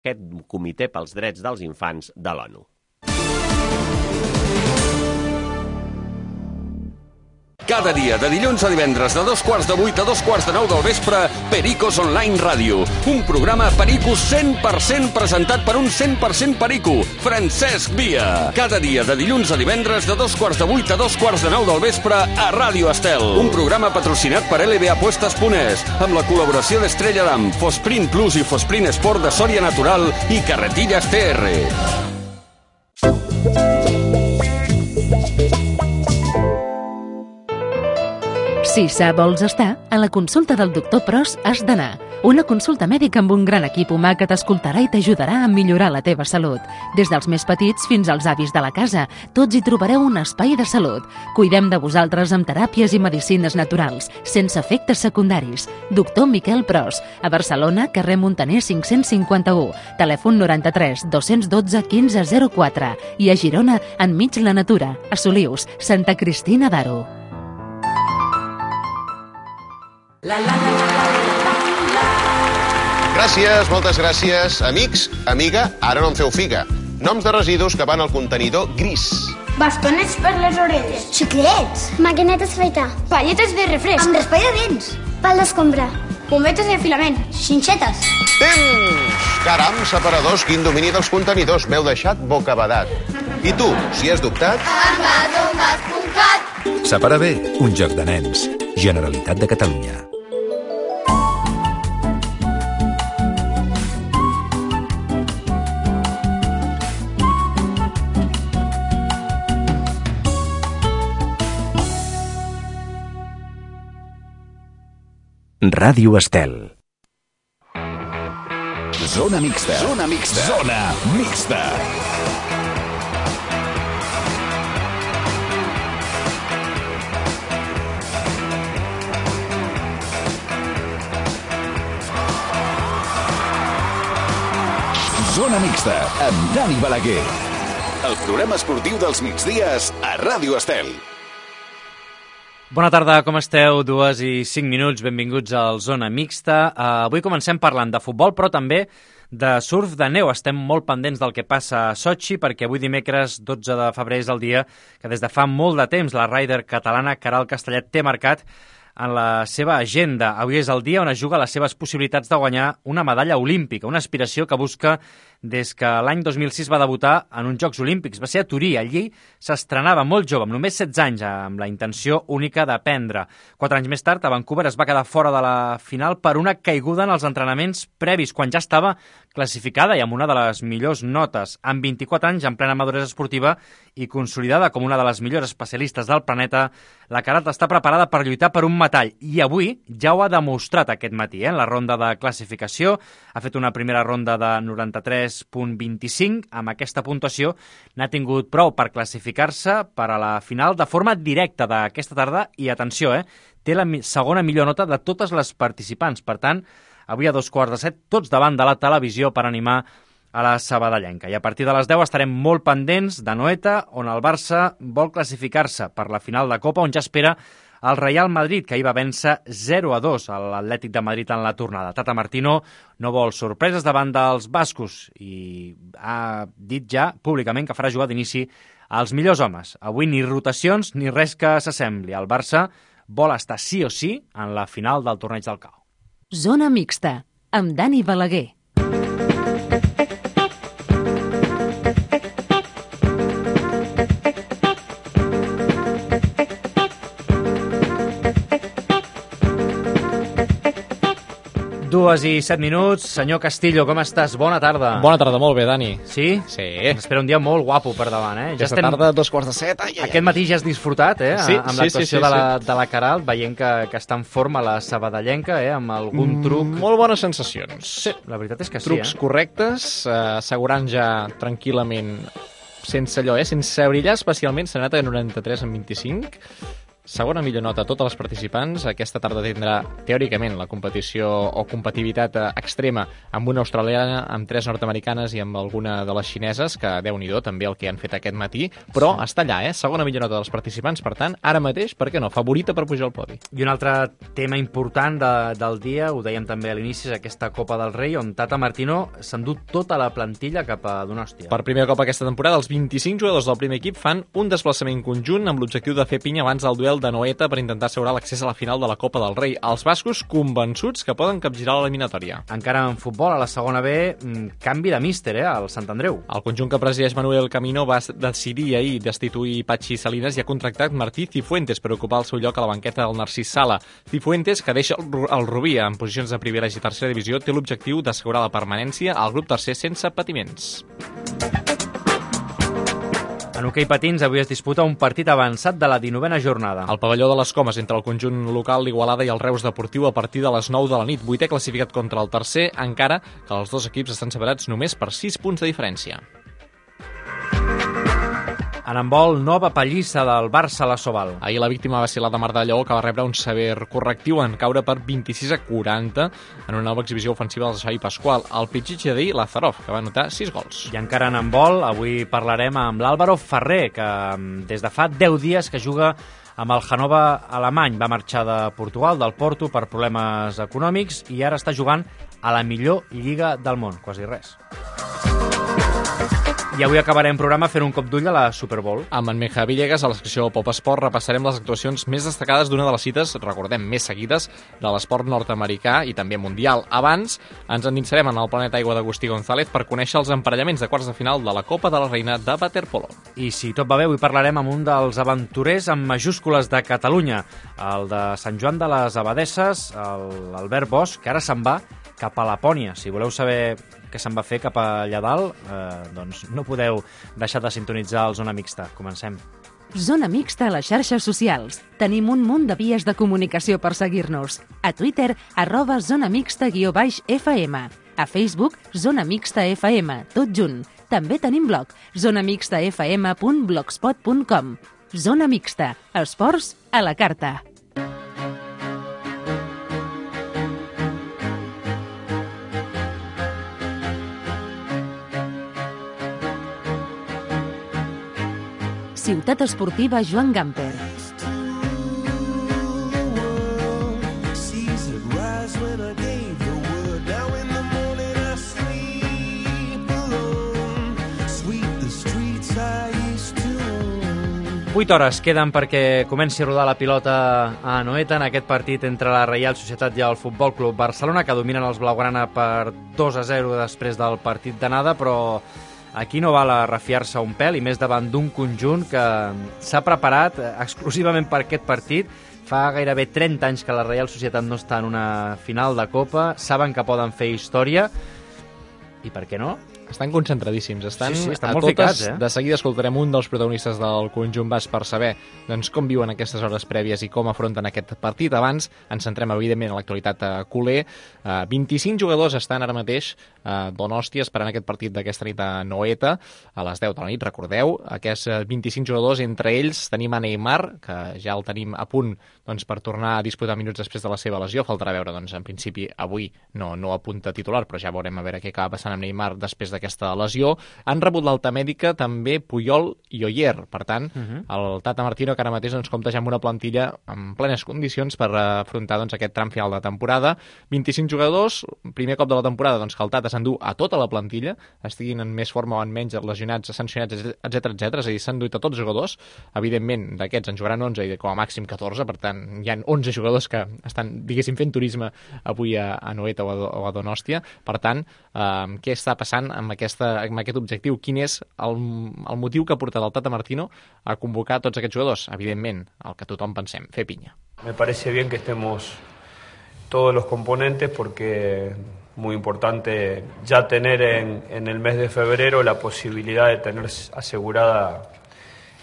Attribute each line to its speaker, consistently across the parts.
Speaker 1: aquest Comitè pels Drets dels Infants de l'ONU.
Speaker 2: Cada dia, de dilluns a divendres, de 7:15 a 8:45 del vespre, Pericos Online Ràdio. Un programa Pericos 100% presentat per un 100% perico, Francesc Via. Cada dia, de dilluns a divendres, de 7:15 a 8:45 del vespre, a Ràdio Estel. Un programa patrocinat per LBApuestas.es, amb la col·laboració d'Estrella Damm, Fosprint Plus i Fosprint Sport de Sòria Natural i Carretillas TR.
Speaker 3: Si sa vols estar, a la consulta del doctor Pros has d'anar. Una consulta mèdica amb un gran equip humà que t'escoltarà i t'ajudarà a millorar la teva salut. Des dels més petits fins als avis de la casa, tots hi trobareu un espai de salut. Cuidem de vosaltres amb teràpies i medicines naturals, sense efectes secundaris. Doctor Miquel Pros, a Barcelona, carrer Muntaner 551, telèfon 93 212 1504 i a Girona, enmig la natura, a Solius, Santa Cristina d'Aro.
Speaker 4: Gràcies, moltes gràcies. Amics, amiga, ara no em feu figa. Noms de residus que van al contenidor gris.
Speaker 5: Bastonets per les orelles.
Speaker 6: Xiclets. Maquinetes afaitar.
Speaker 5: Palletes de refresc.
Speaker 6: Amb raspall de dents. Pal d'escombra.
Speaker 5: Bombetes de filament.
Speaker 6: Xinxetes.
Speaker 4: Temps! Caram, separadors, quin domini dels contenidors. M'heu deixat bocabadat. I tu, si has dubtat...
Speaker 7: Envasomat.cat. Separa bé, un joc de nens. Generalitat de Catalunya. Ràdio Estel. Zona mixta. Zona mixta. Zona mixta. Zona mixta, amb Dani Balaguer. El programa esportiu dels migdies a Ràdio Estel.
Speaker 8: Bona tarda, com esteu? 2:05, benvinguts al Zona Mixta. Avui comencem parlant de futbol, però també de surf de neu. Estem molt pendents del que passa a Sochi, perquè avui dimecres 12 de febrer és el dia que des de fa molt de temps la rider catalana Caral Castellet té marcat en la seva agenda. Avui és el dia on es juga les seves possibilitats de guanyar una medalla olímpica, una aspiració que busca des que l'any 2006 va debutar en uns Jocs Olímpics. Va ser a Turí, allí s'estrenava molt jove, amb només 16 anys, amb la intenció única d'aprendre. 4 anys més tard, a Vancouver es va quedar fora de la final per una caiguda en els entrenaments previs, quan ja estava classificada i amb una de les millors notes. Amb 24 anys, en plena maduresa esportiva i consolidada com una de les millors especialistes del planeta, la Caral està preparada per lluitar per un metall i avui ja ho ha demostrat aquest matí. En la ronda de classificació ha fet una primera ronda de 93,25. Amb aquesta puntuació n'ha tingut prou per classificar-se per a la final de forma directa d'aquesta tarda i, atenció, té la segona millor nota de totes les participants. Per tant, avui a 7:15, tots davant de la televisió per animar a la sabadellenca. I a partir de les 10 estarem molt pendents de Noeta, on el Barça vol classificar-se per la final de Copa, on ja espera el Real Madrid, que hi va vèncer 0-2 a l'Atlètic de Madrid en la tornada. Tata Martino no vol sorpreses davant dels bascos i ha dit ja públicament que farà jugar d'inici als millors homes. Avui ni rotacions ni res que s'assembli. El Barça vol estar sí o sí en la final del torneig del CAO.
Speaker 3: Zona mixta, amb Dani Balaguer.
Speaker 8: Dues i 7 minuts. Senyor Castillo, com estàs? Bona tarda.
Speaker 9: Bona tarda, molt bé, Dani.
Speaker 8: Sí?
Speaker 9: Sí.
Speaker 8: Ens espera un dia molt guapo per davant,
Speaker 9: Aquesta tarda, 7:15.
Speaker 8: Aquest matí ja has disfrutat,
Speaker 9: Sí,
Speaker 8: amb l'actuació de la Caral, veient que està en forma la sabadellenca, amb algun truc.
Speaker 9: Molt bones sensacions.
Speaker 8: Sí, la veritat és que sí.
Speaker 9: Trucs correctes, assegurant ja tranquil·lament, sense allò, sense brillar especialment, s'ha anat a 93,25. segona millor nota a totes les participants. Aquesta tarda tindrà, teòricament, la competició o competitivitat extrema amb una australiana, amb 3 nord-americanes i amb alguna de les xineses, que Déu-n'hi-do també el que han fet aquest matí, però està allà, segona millor nota dels participants, per tant, ara mateix, per què no, favorita per pujar al podi.
Speaker 8: I un altre tema important del dia, ho dèiem també a l'inici, és aquesta Copa del Rei, on Tata Martino s'endú tota la plantilla cap a Donòstia.
Speaker 9: Per primer cop aquesta temporada, els 25 jugadors del primer equip fan un desplaçament conjunt amb l'objectiu de fer pinya abans del duel de Noeta per intentar assegurar l'accés a la final de la Copa del Rei. Els bascos convençuts que poden capgirar l'eliminatòria.
Speaker 8: Encara en futbol, a la segona B, canvi de míster, al Sant Andreu.
Speaker 9: El conjunt que presideix Manuel Camino va decidir ahir destituir Patxi Salinas i ha contractat Martí Cifuentes per ocupar el seu lloc a la banqueta del Narcís Sala. Cifuentes, que deixa el Rubí en posicions de privilegi a tercera divisió, té l'objectiu d'assegurar la permanència al grup tercer sense patiments.
Speaker 8: En hoquei patins, avui es disputa un partit avançat de la 19a jornada.
Speaker 9: El pavelló de les Comes entre el conjunt local l'Igualada i el Reus Deportiu a partir de les 9 de la nit. 8è classificat contra el tercer, encara que els dos equips estan separats només per 6 punts de diferència.
Speaker 8: En handbol, nova pallissa del Barça a la Soval.
Speaker 9: Ahir la víctima va ser la de Mar de Lleó, que va rebre un sever correctiu en caure per 26-40 en una nova exhibició ofensiva del Xavi Pasqual. El pitxitge d'ahir, Lazarov, que va anotar 6 gols.
Speaker 8: I encara en handbol, avui parlarem amb l'Álvaro Ferrer, que des de fa 10 dies que juga amb el Hannover alemany. Va marxar de Portugal, del Porto, per problemes econòmics i ara està jugant a la millor lliga del món, quasi res. I avui acabarem programa fent un cop d'ull a la Super Bowl.
Speaker 9: Amb en Menja Villegas, a la secció Pop Esport, repassarem les actuacions més destacades d'una de les cites, recordem, més seguides, de l'esport nord-americà i també mundial. Abans, ens endinsarem en el planeta aigua d'Agustí González per conèixer els emparellaments de quarts de final de la Copa de la Reina de waterpolo.
Speaker 8: I si tot va bé, avui parlarem amb un dels aventurers amb majúscules de Catalunya, el de Sant Joan de les Abadesses, l'Albert Bosch, que ara se'n va cap a Lapònia. Si voleu saber què se'n va fer cap allà dalt, doncs no podeu deixar de sintonitzar el Zona Mixta. Comencem.
Speaker 3: Zona Mixta a les xarxes socials. Tenim un munt de vies de comunicació per seguir-nos. A Twitter, @zonamixta_fm. A Facebook, Zona Mixta FM, tot junt. També tenim blog, zonamixtafm.blogspot.com. Zona Mixta, esports a la carta. Ciutat Esportiva Joan Gamper.
Speaker 8: Vuit hores queden perquè comenci a rodar la pilota a Noeta en aquest partit entre la Reial Societat i el Futbol Club Barcelona, que dominen els blaugrana per 2-0 després del partit d'anada, però aquí no val a refiar-se un pèl, i més davant d'un conjunt que s'ha preparat exclusivament per aquest partit. Fa gairebé 30 anys que la Reial Societat no està en una final de Copa, saben que poden fer història, i per què no?
Speaker 9: Estan concentradíssims, estan
Speaker 8: estan
Speaker 9: a
Speaker 8: molt
Speaker 9: totes.
Speaker 8: ficats,
Speaker 9: De seguida escoltarem un dels protagonistes del conjunt basc per saber com viuen aquestes hores prèvies i com afronten aquest partit. Abans ens centrem, evidentment, en l'actualitat culer. 25 jugadors estan ara mateix a Donòstia esperant aquest partit d'aquesta nit a Noeta, a les 10 de la nit, recordeu. Aquests 25 jugadors, entre ells tenim a Neymar, que ja el tenim a punt per tornar a disputar minuts després de la seva lesió. Faltarà veure, en principi, avui no apunta titular, però ja veurem a veure què acaba passant amb Neymar després d'aquesta lesió. Han rebut l'alta mèdica també Puyol i Oyer. Per tant, el Tata Martino, que ara mateix compta ja amb una plantilla en plenes condicions per afrontar aquest tram final de temporada. 25 jugadors, primer cop de la temporada que el Tata s'endú a tota la plantilla, estiguin en més forma o en menys, lesionats, sancionats, etc. És a dir, s'han duit a tots els jugadors. Evidentment, d'aquests en jugaran 11 i com a màxim 14, per tant, hi ha 11 jugadors que estan, diguéssim, fent turisme avui a Noeta o a Donòstia. Per tant, què està passant amb aquest objectiu? Quin és el motiu que ha portat el Tata Martino a convocar tots aquests jugadors? Evidentment, el que tothom pensem, fer pinya.
Speaker 10: Me parece bien que estemos todos los componentes porque es muy importante ya tener en el mes de febrero la posibilidad de tener asegurada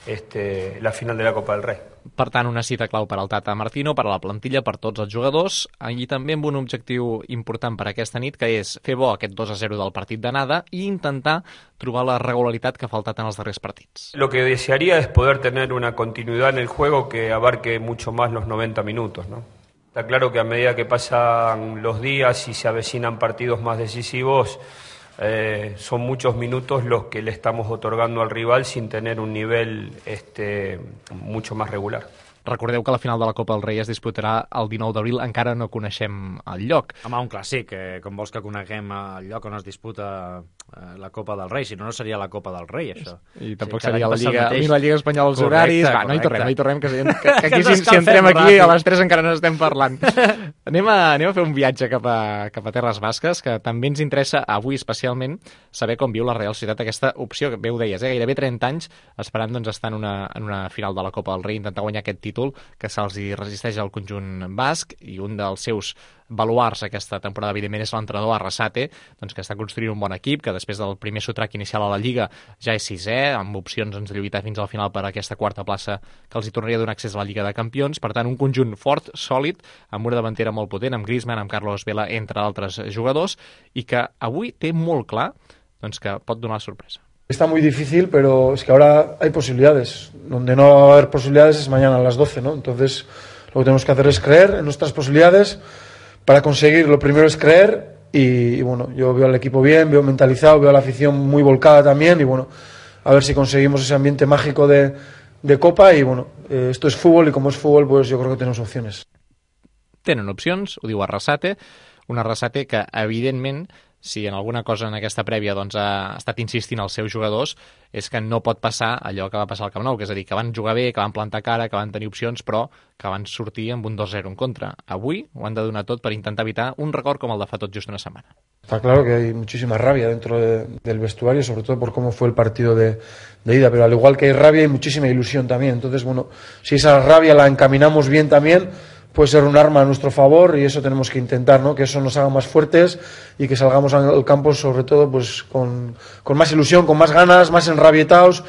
Speaker 10: la final de la Copa del Rey.
Speaker 9: Per tant, una cita clau per al Tata Martino, per a la plantilla, per tots els jugadors, i també amb un objectiu important per aquesta nit, que és fer bo aquest 2-0 del partit d'anada i intentar trobar la regularitat que ha faltat en els darrers partits.
Speaker 10: Lo que desearía es poder tener una continuidad en el juego que abarque mucho más los 90 minutos, ¿no? Está claro que a medida que pasan los días y se avecinan partidos más decisivos, son muchos minutos los que le estamos otorgando al rival sin tener un nivel mucho más regular.
Speaker 9: Recordeu que la final de la Copa del Rei es disputarà el 19 d'abril, encara no coneixem el lloc.
Speaker 8: Home, un clàssic, com vols que coneguem el lloc on es disputa la Copa del Rei, si no, no seria la Copa del Rei, això.
Speaker 9: I tampoc seria la Lliga Espanyola als
Speaker 8: correcte,
Speaker 9: horaris. Va,
Speaker 8: correcte.
Speaker 9: no hi tornem, que aquí si entrem aquí a les 3 encara no estem parlant. Anem a fer un viatge cap a Terres Basques, que també ens interessa avui especialment saber com viu la Real Societat aquesta opció, que bé ho deies, gairebé 30 anys esperant estar en una final de la Copa del Rei, intentar guanyar aquest títol que se'ls hi resisteix al conjunt basc, i un dels seus baluards aquesta temporada, evidentment, és l'entrenador Arrasate, que està construint un bon equip, que després del primer sotrac inicial a la Lliga ja és 6è, amb opcions de lluitar fins al final per aquesta quarta plaça que els hi tornaria a donar accés a la Lliga de Campions. Per tant, un conjunt fort, sòlid, amb una davantera molt potent, amb Griezmann, amb Carlos Vela, entre altres jugadors, i que avui té molt clar que pot donar sorpresa.
Speaker 11: Está muy difícil, pero es que ahora hay posibilidades. Donde no va a haber posibilidades es mañana a las 12, ¿no? Entonces, lo que tenemos que hacer es creer en nuestras posibilidades. Para conseguir, lo primero es creer. Y bueno, yo veo al equipo bien, veo mentalizado, veo a la afición muy volcada también. Y bueno, a ver si conseguimos ese ambiente mágico de Copa. Y bueno, esto es fútbol, y como es fútbol, pues yo creo que tenemos opciones.
Speaker 9: Tenen opcions, ho diu Arrasate, un Arrasate que, evidentment, si en alguna cosa en aquesta prèvia ha estat insistint als seus jugadors, és que no pot passar allò que va passar al Camp Nou, que és a dir, que van jugar bé, que van plantar cara, que van tenir opcions, però que van sortir amb un 2-0 en contra. Avui ho han de donar tot per intentar evitar un record com el de fa tot just una setmana.
Speaker 11: Está claro que hay muchísima rabia dentro del vestuario, sobre todo por cómo fue el partido de ida, pero al igual que hay rabia, hay muchísima ilusión también. Entonces, bueno, si esa rabia la encaminamos bien también, puede ser un arma a nuestro favor, y eso tenemos que intentar, ¿no? Que eso nos haga más fuertes y que salgamos al campo, sobre todo, pues con más ilusión, con más ganas, más enrabietados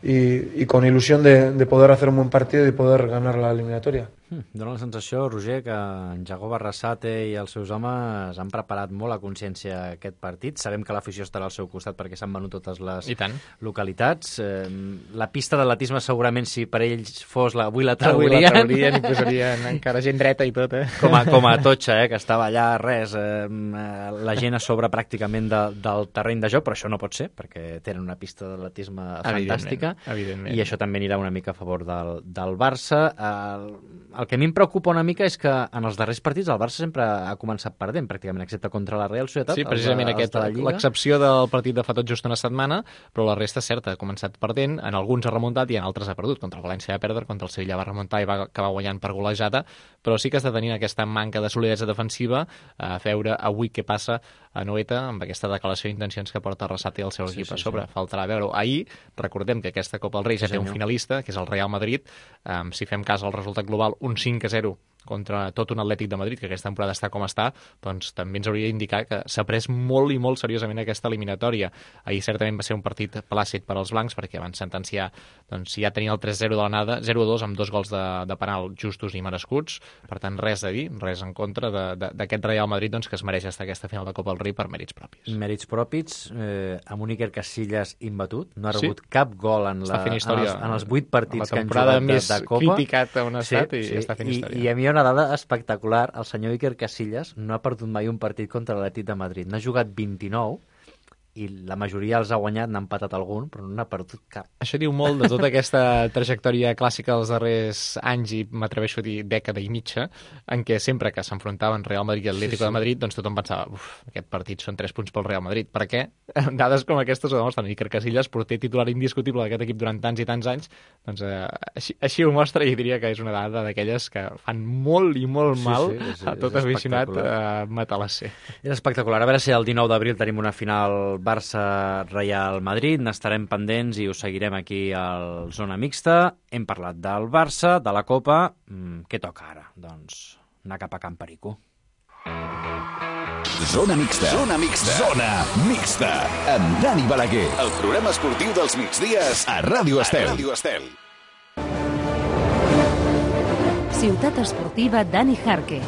Speaker 11: y con ilusión de poder hacer un buen partido y poder ganar la eliminatoria.
Speaker 8: Dóna la sensació, Roger, que en Jacob Arrasate i els seus homes han preparat molt a consciència aquest partit. Sabem que l'afició estarà al seu costat perquè s'han venut totes les localitats. La pista d'atletisme, segurament, si per ells fos avui la traurien
Speaker 9: i posarien encara gent dreta i tot,
Speaker 8: com a Totxa, que estava allà, la gent a sobre pràcticament del terreny de joc, però això no pot ser, perquè tenen una pista d'atletisme fantàstica, i això també anirà una mica a favor del Barça. El que a mi em preocupa una mica és que en els darrers partits el Barça sempre ha començat perdent, pràcticament, excepte contra la Real Societat.
Speaker 9: Sí, precisament l'excepció del partit de fa tot just una setmana, però la resta, cert, ha començat perdent, en alguns ha remuntat i en altres ha perdut. Contra el València va perdre, contra el Sevilla va remuntar i va acabar guanyant per golejada, però sí que està tenint aquesta manca de solidesa defensiva. A veure avui què passa a Noeta amb aquesta declaració d'intencions que porta Arrasate al seu equip a sobre. Faltarà veure. Ahir, recordem que aquesta Copa del Rei ja té un finalista, que és el Real Madrid. Si fem cas al resultat global, un 5-0 contra tot un Atlètic de Madrid, que aquesta temporada està com està, doncs també ens hauria d'indicar que s'ha pres molt i molt seriosament aquesta eliminatòria. Ahir certament va ser un partit plàcid per als blancs, perquè van sentenciar, doncs, si ja tenien el 3-0 de l'anada, 0-2 amb 2 gols de penal justos i merescuts. Per tant, res a dir, res en contra d'aquest Real Madrid, doncs, que es mereix estar aquesta final de Copa del Rei per mèrits propis.
Speaker 8: Mèrits propis, amb un Iker Casillas imbatut, no ha rebut cap gol en els 8 partits que han jugat de Copa.
Speaker 9: La temporada més criticat on ha estat i està fent història.
Speaker 8: I a mi una dada espectacular, el senyor Iker Casillas no ha perdut mai un partit contra l'Atlètic de Madrid. N'ha jugat 29 i la majoria els ha guanyat, n'ha empatat algun, però no n'ha perdut cap.
Speaker 9: Això diu molt de tota aquesta trajectòria clàssica dels darrers anys, i m'atreveixo a dir dècada i mitja, en què sempre que s'enfrontaven Real Madrid i Atlético de Madrid, doncs tothom pensava, aquest partit són 3 punts pel Real Madrid. Per què? Dades com aquestes ho demostren. Iker Casillas, porter titular indiscutible d'aquest equip durant tants i tants anys, doncs així ho mostra, i diria que és una dada d'aquelles que fan molt i molt mal a tot aficionat matalasser.
Speaker 8: És espectacular. A veure si el 19 d'abril tenim una final Barça-Real Madrid, n'estarem pendents i us seguirem aquí al Zona Mixta. Hem parlat del Barça, de la Copa. Què toca ara? Doncs anar cap a Can Perico.
Speaker 7: Zona Mixta. Zona Mixta. Zona Mixta. Amb Dani Balaguer. El programa esportiu dels migdies a Ràdio Estel.
Speaker 3: Ciutat Esportiva Dani Jarque.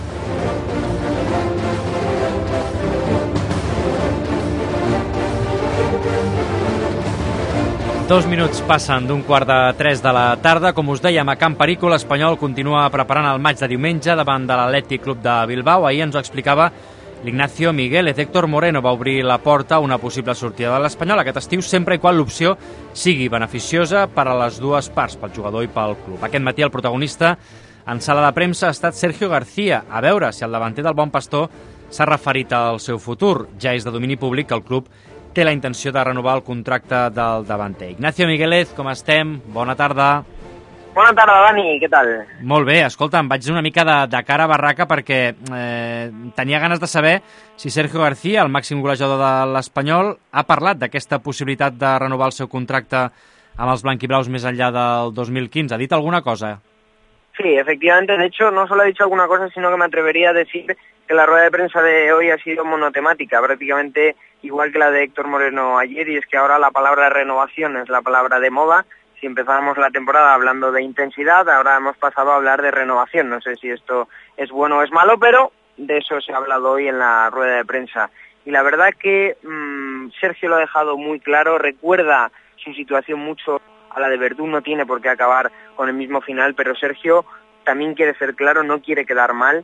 Speaker 8: Dos minuts passen d'un 2:45 de la tarda. Com us dèiem, a Camp Perico, l'Espanyol continua preparant el maig de diumenge davant de l'Atlètic Club de Bilbao. Ahir ens ho explicava l'Ignacio Migueles. Héctor Moreno va obrir la porta a una possible sortida de l'Espanyol aquest estiu, sempre i quan l'opció sigui beneficiosa per a les dues parts, pel jugador i pel club. Aquest matí el protagonista en sala de premsa ha estat Sergio García. A veure si el davanter del Bon Pastor s'ha referit al seu futur. Ja és de domini públic que el club té la intenció de renovar el contracte del davanter. Ignacio Migueles, com estem? Bona tarda.
Speaker 12: Bona tarda, Dani, què tal?
Speaker 8: Molt bé, escolta, em vaig una mica de cara a barraca perquè tenia ganes de saber si Sergio García, el màxim golejador de l'Espanyol, ha parlat d'aquesta possibilitat de renovar el seu contracte amb els blanquiblaus més enllà del 2015. Ha dit alguna cosa?
Speaker 12: Sí, efectivamente. De hecho, no solo ha dicho alguna cosa, sino que me atrevería a decir que la rueda de prensa de hoy ha sido monotemática, prácticamente igual que la de Héctor Moreno ayer, y es que ahora la palabra renovación es la palabra de moda. Si empezábamos la temporada hablando de intensidad, ahora hemos pasado a hablar de renovación. No sé si esto es bueno o es malo, pero de eso se ha hablado hoy en la rueda de prensa. Y la verdad que Sergio lo ha dejado muy claro, recuerda su situación mucho a la de Verdú, no tiene por qué acabar con el mismo final, pero Sergio también quiere ser claro, no quiere quedar mal,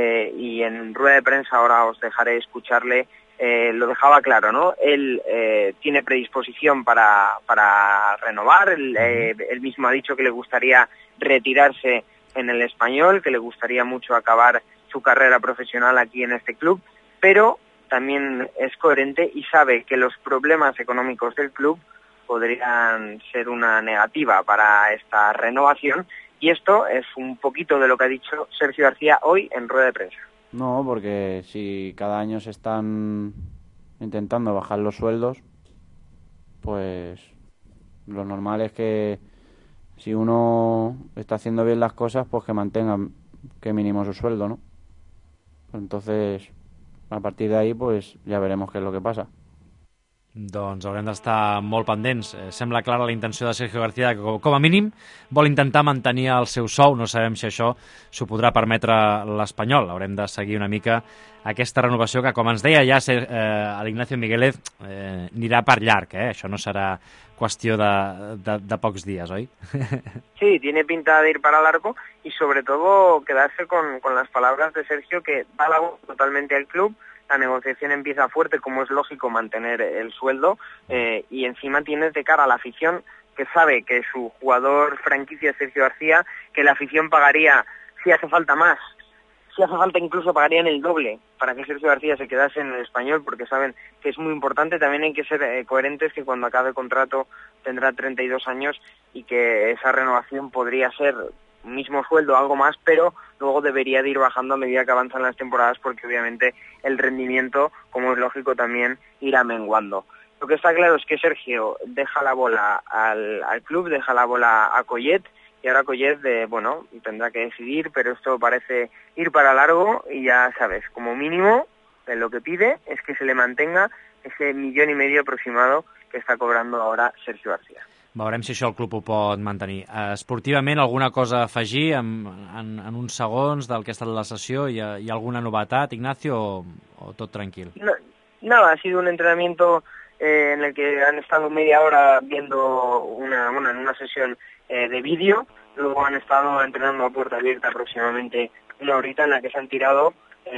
Speaker 12: y en rueda de prensa ahora os dejaré escucharle, lo dejaba claro, ¿no? Él tiene predisposición para renovar, él mismo ha dicho que le gustaría retirarse en el Español, que le gustaría mucho acabar su carrera profesional aquí en este club, pero también es coherente y sabe que los problemas económicos del club podrían ser una negativa para esta renovación, y esto es un poquito de lo que ha dicho Sergio García hoy en rueda de prensa.
Speaker 13: No, porque si cada año se están intentando bajar los sueldos, pues lo normal es que si uno está haciendo bien las cosas, pues que mantenga que mínimo su sueldo, ¿no? Entonces, a partir de ahí, pues ya veremos qué es lo que pasa.
Speaker 8: Doncs haurem d'estar molt pendents. Sembla clara la intenció de Sergio García, que com a mínim vol intentar mantenir el seu sou. No sabem si això s'ho podrà permetre l'Espanyol. Haurem de seguir una mica aquesta renovació que, com ens deia ja l'Ignacio Migueles, anirà per llarg. Això no serà qüestió de pocs dies, oi?
Speaker 12: Sí, tiene pinta de ir para largo y sobre todo quedarse con las palabras de Sergio, que da la voz totalmente al club. La negociación empieza fuerte, como es lógico, mantener el sueldo, y encima tienes de cara a la afición, que sabe que su jugador franquicia es Sergio García, que la afición pagaría, si hace falta más, si hace falta incluso pagarían el doble para que Sergio García se quedase en el Español, porque saben que es muy importante. También hay que ser coherentes, que cuando acabe el contrato tendrá 32 años y que esa renovación podría ser mismo sueldo, algo más, pero luego debería de ir bajando a medida que avanzan las temporadas, porque obviamente el rendimiento, como es lógico, también irá menguando. Lo que está claro es que Sergio deja la bola al club, deja la bola a Collet, y ahora Collet tendrá que decidir, pero esto parece ir para largo, y ya sabes, como mínimo lo que pide es que se le mantenga ese 1,5 milions aproximado que està cobrando ahora Sergio García.
Speaker 8: Veurem si això el club ho pot mantenir. Esportivament, alguna cosa a afegir en uns segons del que ha estat la sessió? Hi ha alguna novetat, Ignacio, o tot tranquil?
Speaker 12: No, nada, ha sido un entrenamiento en el que han estado media hora viendo en una sesión de vídeo, luego han estado entrenando a puerta abierta aproximadamente una horita, en la que se han tirado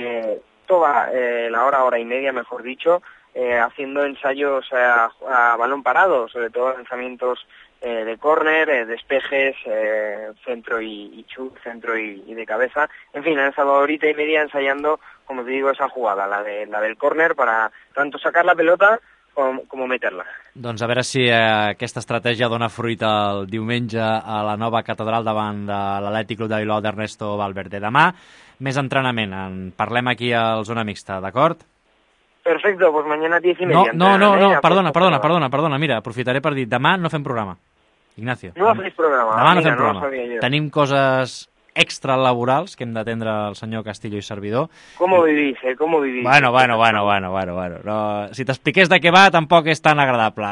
Speaker 12: toda la hora y media, mejor dicho, haciendo ensayos a balón parado, sobre todo lanzamientos de córner, despejes, centro y chut, centro y de cabeza. En fin, han estado horita y media ensayando, como te digo, esa jugada, la del córner, para tanto sacar la pelota com meterla.
Speaker 8: Doncs a veure si aquesta estratègia dona fruit el diumenge a la nova catedral davant de l'Atlètic Club de Bilbao d'Ernesto Valverde. Demà, més entrenament. En parlem aquí al Zona Mixta, d'acord?
Speaker 12: Perfecto, pues mañana 10:30.
Speaker 8: No, perdona, mira, aprofitaré per dir, demà no fem programa. Ignacio.
Speaker 12: No fem programa.
Speaker 8: Demà no fem programa. Tenim coses extralaborals que hem d'atendre el senyor Castillo i servidor.
Speaker 12: ¿Cómo vivís, ¿Cómo vivís?
Speaker 8: Bueno. No, si t'expliqués de què va, tampoc és tan agradable.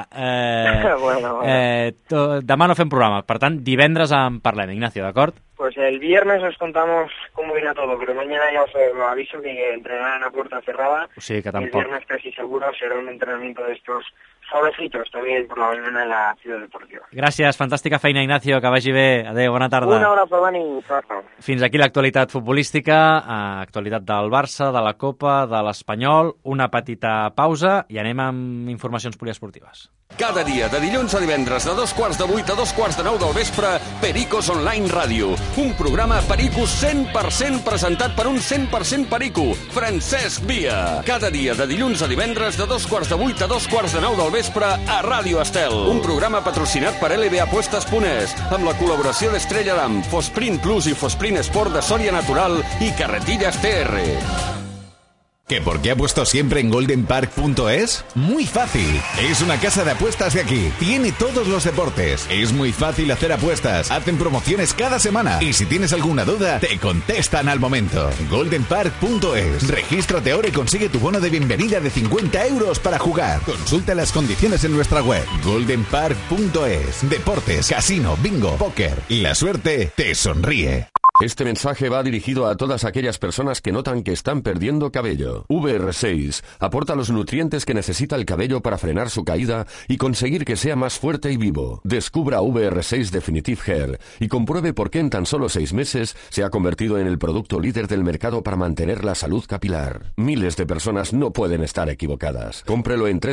Speaker 8: Demà no fem programa, per tant, divendres en parlem, Ignacio, d'acord?
Speaker 12: Pues el viernes os contamos cómo irá todo, pero mañana ya os aviso que entrenarán a puerta cerrada.
Speaker 8: Sí, que tampoc.
Speaker 12: El viernes casi seguro será un entrenamiento de estos suavecitos también por la mañana en la ciudad deportiva.
Speaker 8: Gràcies, fantàstica feina, Ignacio, que vagi bé. Adéu, bona tarda.
Speaker 12: Una hora per Dani.
Speaker 8: Fins aquí l'actualitat futbolística, actualitat del Barça, de la Copa, de l'Espanyol, una petita pausa i anem amb informacions poliesportives.
Speaker 2: Cada dia, de dilluns a divendres, de 7:45 a 8:45 del vespre, Pericos Online Ràdio. Un programa Pericos 100% presentat per un 100% perico, Francesc Via. Cada dia, de dilluns a divendres, de 7:45 a 8:45 del vespre, a Ràdio Estel. Un programa patrocinat per LBApuestas.es, amb la col·laboració d'Estrella Damm, Fosprint Plus i Fosprint Sport de Soria Natural i Carretillas TR.
Speaker 7: ¿Que por qué apuesto siempre en goldenpark.es? Muy fácil. Es una casa de apuestas de aquí. Tiene todos los deportes. Es muy fácil hacer apuestas. Hacen promociones cada semana. Y si tienes alguna duda, te contestan al momento. goldenpark.es. Regístrate ahora y consigue tu bono de bienvenida de 50 € para jugar. Consulta las condiciones en nuestra web. goldenpark.es. Deportes, casino, bingo, póker. La suerte te sonríe.
Speaker 2: Este mensaje va dirigido a todas aquellas personas que notan que están perdiendo cabello. VR6 aporta los nutrientes que necesita el cabello para frenar su caída y conseguir que sea más fuerte y vivo. Descubra VR6 Definitive Hair y compruebe por qué en tan solo 6 meses se ha convertido en el producto líder del mercado para mantener la salud capilar. Miles de personas no pueden estar equivocadas. Cómprelo en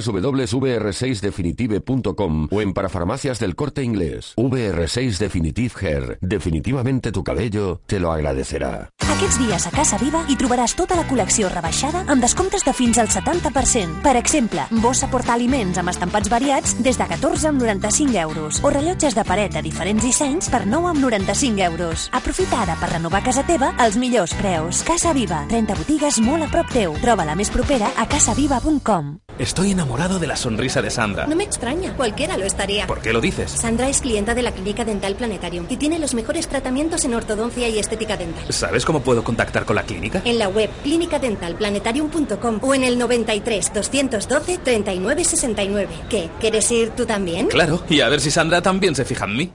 Speaker 2: www.vr6definitive.com o en parafarmacias del Corte Inglés. VR6 Definitive Hair. Definitivamente tu cabello te lo agradecerà.
Speaker 14: Aquests dies a Casa Viva hi trobaràs tota la col·lecció rebaixada amb descomptes de fins al 70%. Per exemple, bossa portaaliments amb estampats variats des de 14,95 € o rellotges de paret de diferents dissenys per 9,95 €. Aprofita ara per renovar casa teva als millors preus. Casa Viva, 30 botigues molt a prop teu. Troba la més propera a casaviva.com.
Speaker 15: Estoy enamorado de la sonrisa de Sandra.
Speaker 16: No me extraña, cualquiera lo estaría.
Speaker 15: ¿Por qué lo dices?
Speaker 16: Sandra es clienta de la Clínica Dental Planetarium y tiene los mejores tratamientos en ortodoncia y estética dental.
Speaker 15: ¿Sabes cómo puedo contactar con la clínica?
Speaker 16: En la web clinicadentalplanetarium.com o en el 93 212 39 69. ¿Qué? ¿Quieres ir tú también?
Speaker 15: Claro, y a ver si Sandra también se fija en mí.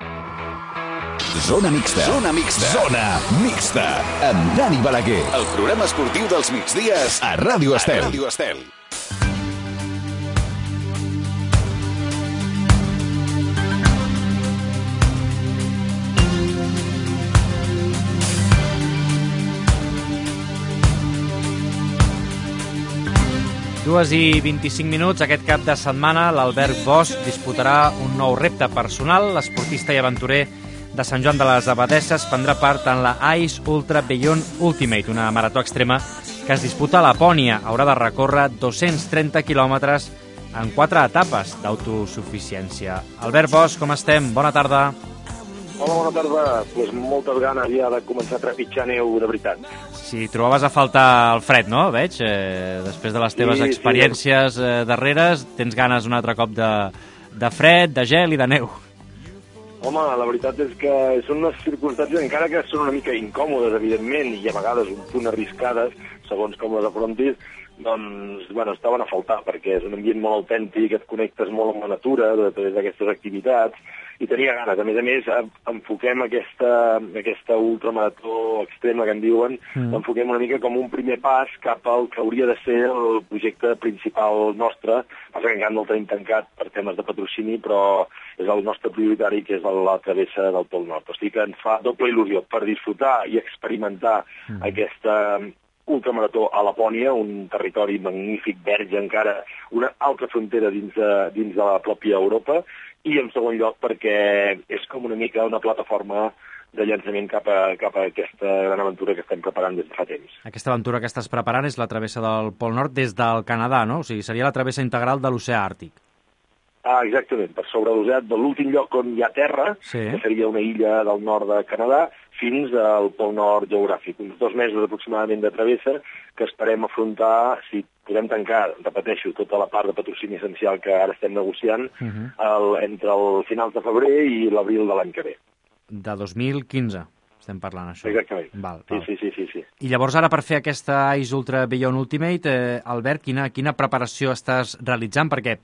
Speaker 7: Zona Mixta. Zona Mixta. Zona Mixta. Amb Dani Balaguer. El programa esportiu dels migdies a Ràdio Estel. A Ràdio Estel.
Speaker 8: Dues i 25 minuts. Aquest cap de setmana l'Albert Bosch disputarà un nou repte personal. L'esportista i aventurer de Sant Joan de les Abadesses prendrà part en la Ice Ultra Beyond Ultimate, una marató extrema que es disputa a Lapònia. Haurà de recórrer 230 quilòmetres en 4 etapes d'autosuficiència. Albert Bosch, com estem? Bona tarda.
Speaker 17: Hola, bona tarda. Pues moltes ganes ja de començar a trepitjar neu, de veritat.
Speaker 8: Si trobaves a faltar el fred, no? Veig, després de les teves experiències darreres, tens ganes un altre cop de fred, de gel i de neu.
Speaker 17: Home, la veritat és que són unes circumstàncies, encara que són una mica incòmodes, evidentment, i a vegades un punt arriscades, segons com les afrontis, doncs, bueno, estaven a faltar, perquè és un ambient molt autèntic, et connectes molt amb la natura a través d'aquestes activitats, i tenia ganes. A més, enfoquem aquesta ultramarató extrema que en diuen, l'enfoquem una mica com un primer pas cap al que hauria de ser el projecte principal nostre, passa que encara no el tenim tancat per temes de patrocini, però és el nostre prioritari, que és la travessa del Pol Nord. O sigui que ens fa doble il·lusió per disfrutar i experimentar aquesta ultramarató a Lapònia, un territori magnífic, verge encara, una altra frontera dins de la pròpia Europa, i en segon lloc perquè és com una mica una plataforma de llançament cap a aquesta gran aventura que estem preparant des de fa temps.
Speaker 8: Aquesta aventura que estàs preparant és la travessa del Pol Nord des del Canadà, no? O sigui, seria la travessa integral de l'oceà Àrtic.
Speaker 17: Exactament, per sobre l'oceà, de l'últim lloc on hi ha terra, que seria una illa del nord de Canadà, fins al Pol Nord geogràfic. Uns 2 mesos aproximadament de travessa que esperem afrontar, si podem tancar, repeteixo, tota la part de patrocini essencial que ara estem negociant, entre el finals de febrer i l'abril de l'any que ve.
Speaker 8: De 2015. estem parlant això.
Speaker 17: Exactament.
Speaker 8: Val.
Speaker 17: Sí.
Speaker 8: I llavors ara per fer aquesta Ice Ultra Beyond Ultimate, Albert, quina preparació estàs realitzant? Perquè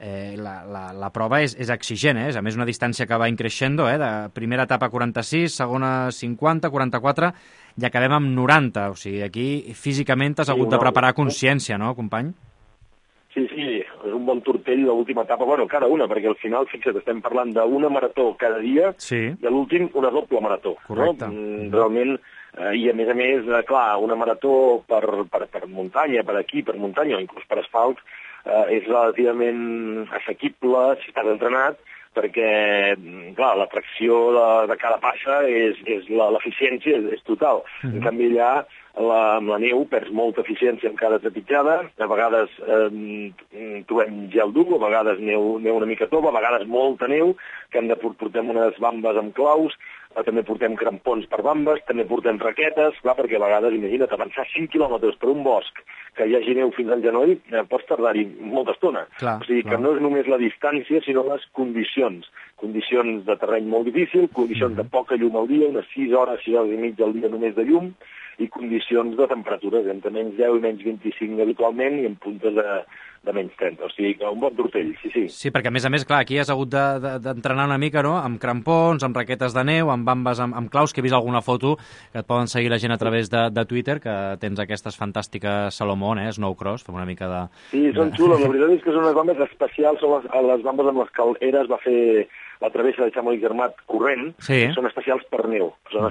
Speaker 8: la prova és exigent, és a més una distància que va increixendo, de primera etapa 46, segona 50, 44, i acabem amb 90, o sigui, aquí físicament t'has hagut de preparar a consciència, no, company?
Speaker 17: Sí, és un bon tortell de l'última etapa, bueno, cada una, perquè al final, fixa't, estem parlant d'una marató cada dia i a l'últim una doble marató.
Speaker 8: Correcte.
Speaker 17: No? Realment, i a més, clar, una marató per muntanya, per aquí, per muntanya o inclús per asfalt, és relativament assequible si estàs entrenat, perquè, clar, la tracció de cada passa l'eficiència és total. En canvi, allà, amb la neu perds molta eficiència amb cada trepitjada, a vegades trobem gel dur, a vegades neu una mica tova, a vegades molta neu, que portem unes bambes amb claus, també portem crampons per bambes, també portem raquetes, clar, perquè a vegades, imagina't, avançar 5 quilòmetres per un bosc que hi hagi neu fins al genoll, pots tardar-hi molta estona. O sigui que no és només la distància, sinó les condicions. Condicions de terreny molt difícil, condicions de poca llum al dia, unes 6 hores i mitja al dia només de llum, i condicions de temperatures entre menys 10 i menys 25 habitualment i en puntes de menys 30. O sigui, un bon tortell, sí.
Speaker 8: Sí, perquè a més, clar, aquí has hagut d'entrenar una mica, no?, amb crampons, amb raquetes de neu, amb bambes, amb claus, que he vist alguna foto que et poden seguir la gent a través de Twitter, que tens aquestes fantàstiques Salomon, Snowcross, fem una mica de...
Speaker 17: Sí, són xules, la veritat és que són unes bambes especials, són les bambes amb les que Eres va fer la travessa de Chamonix Armat corrent, són especials per neu.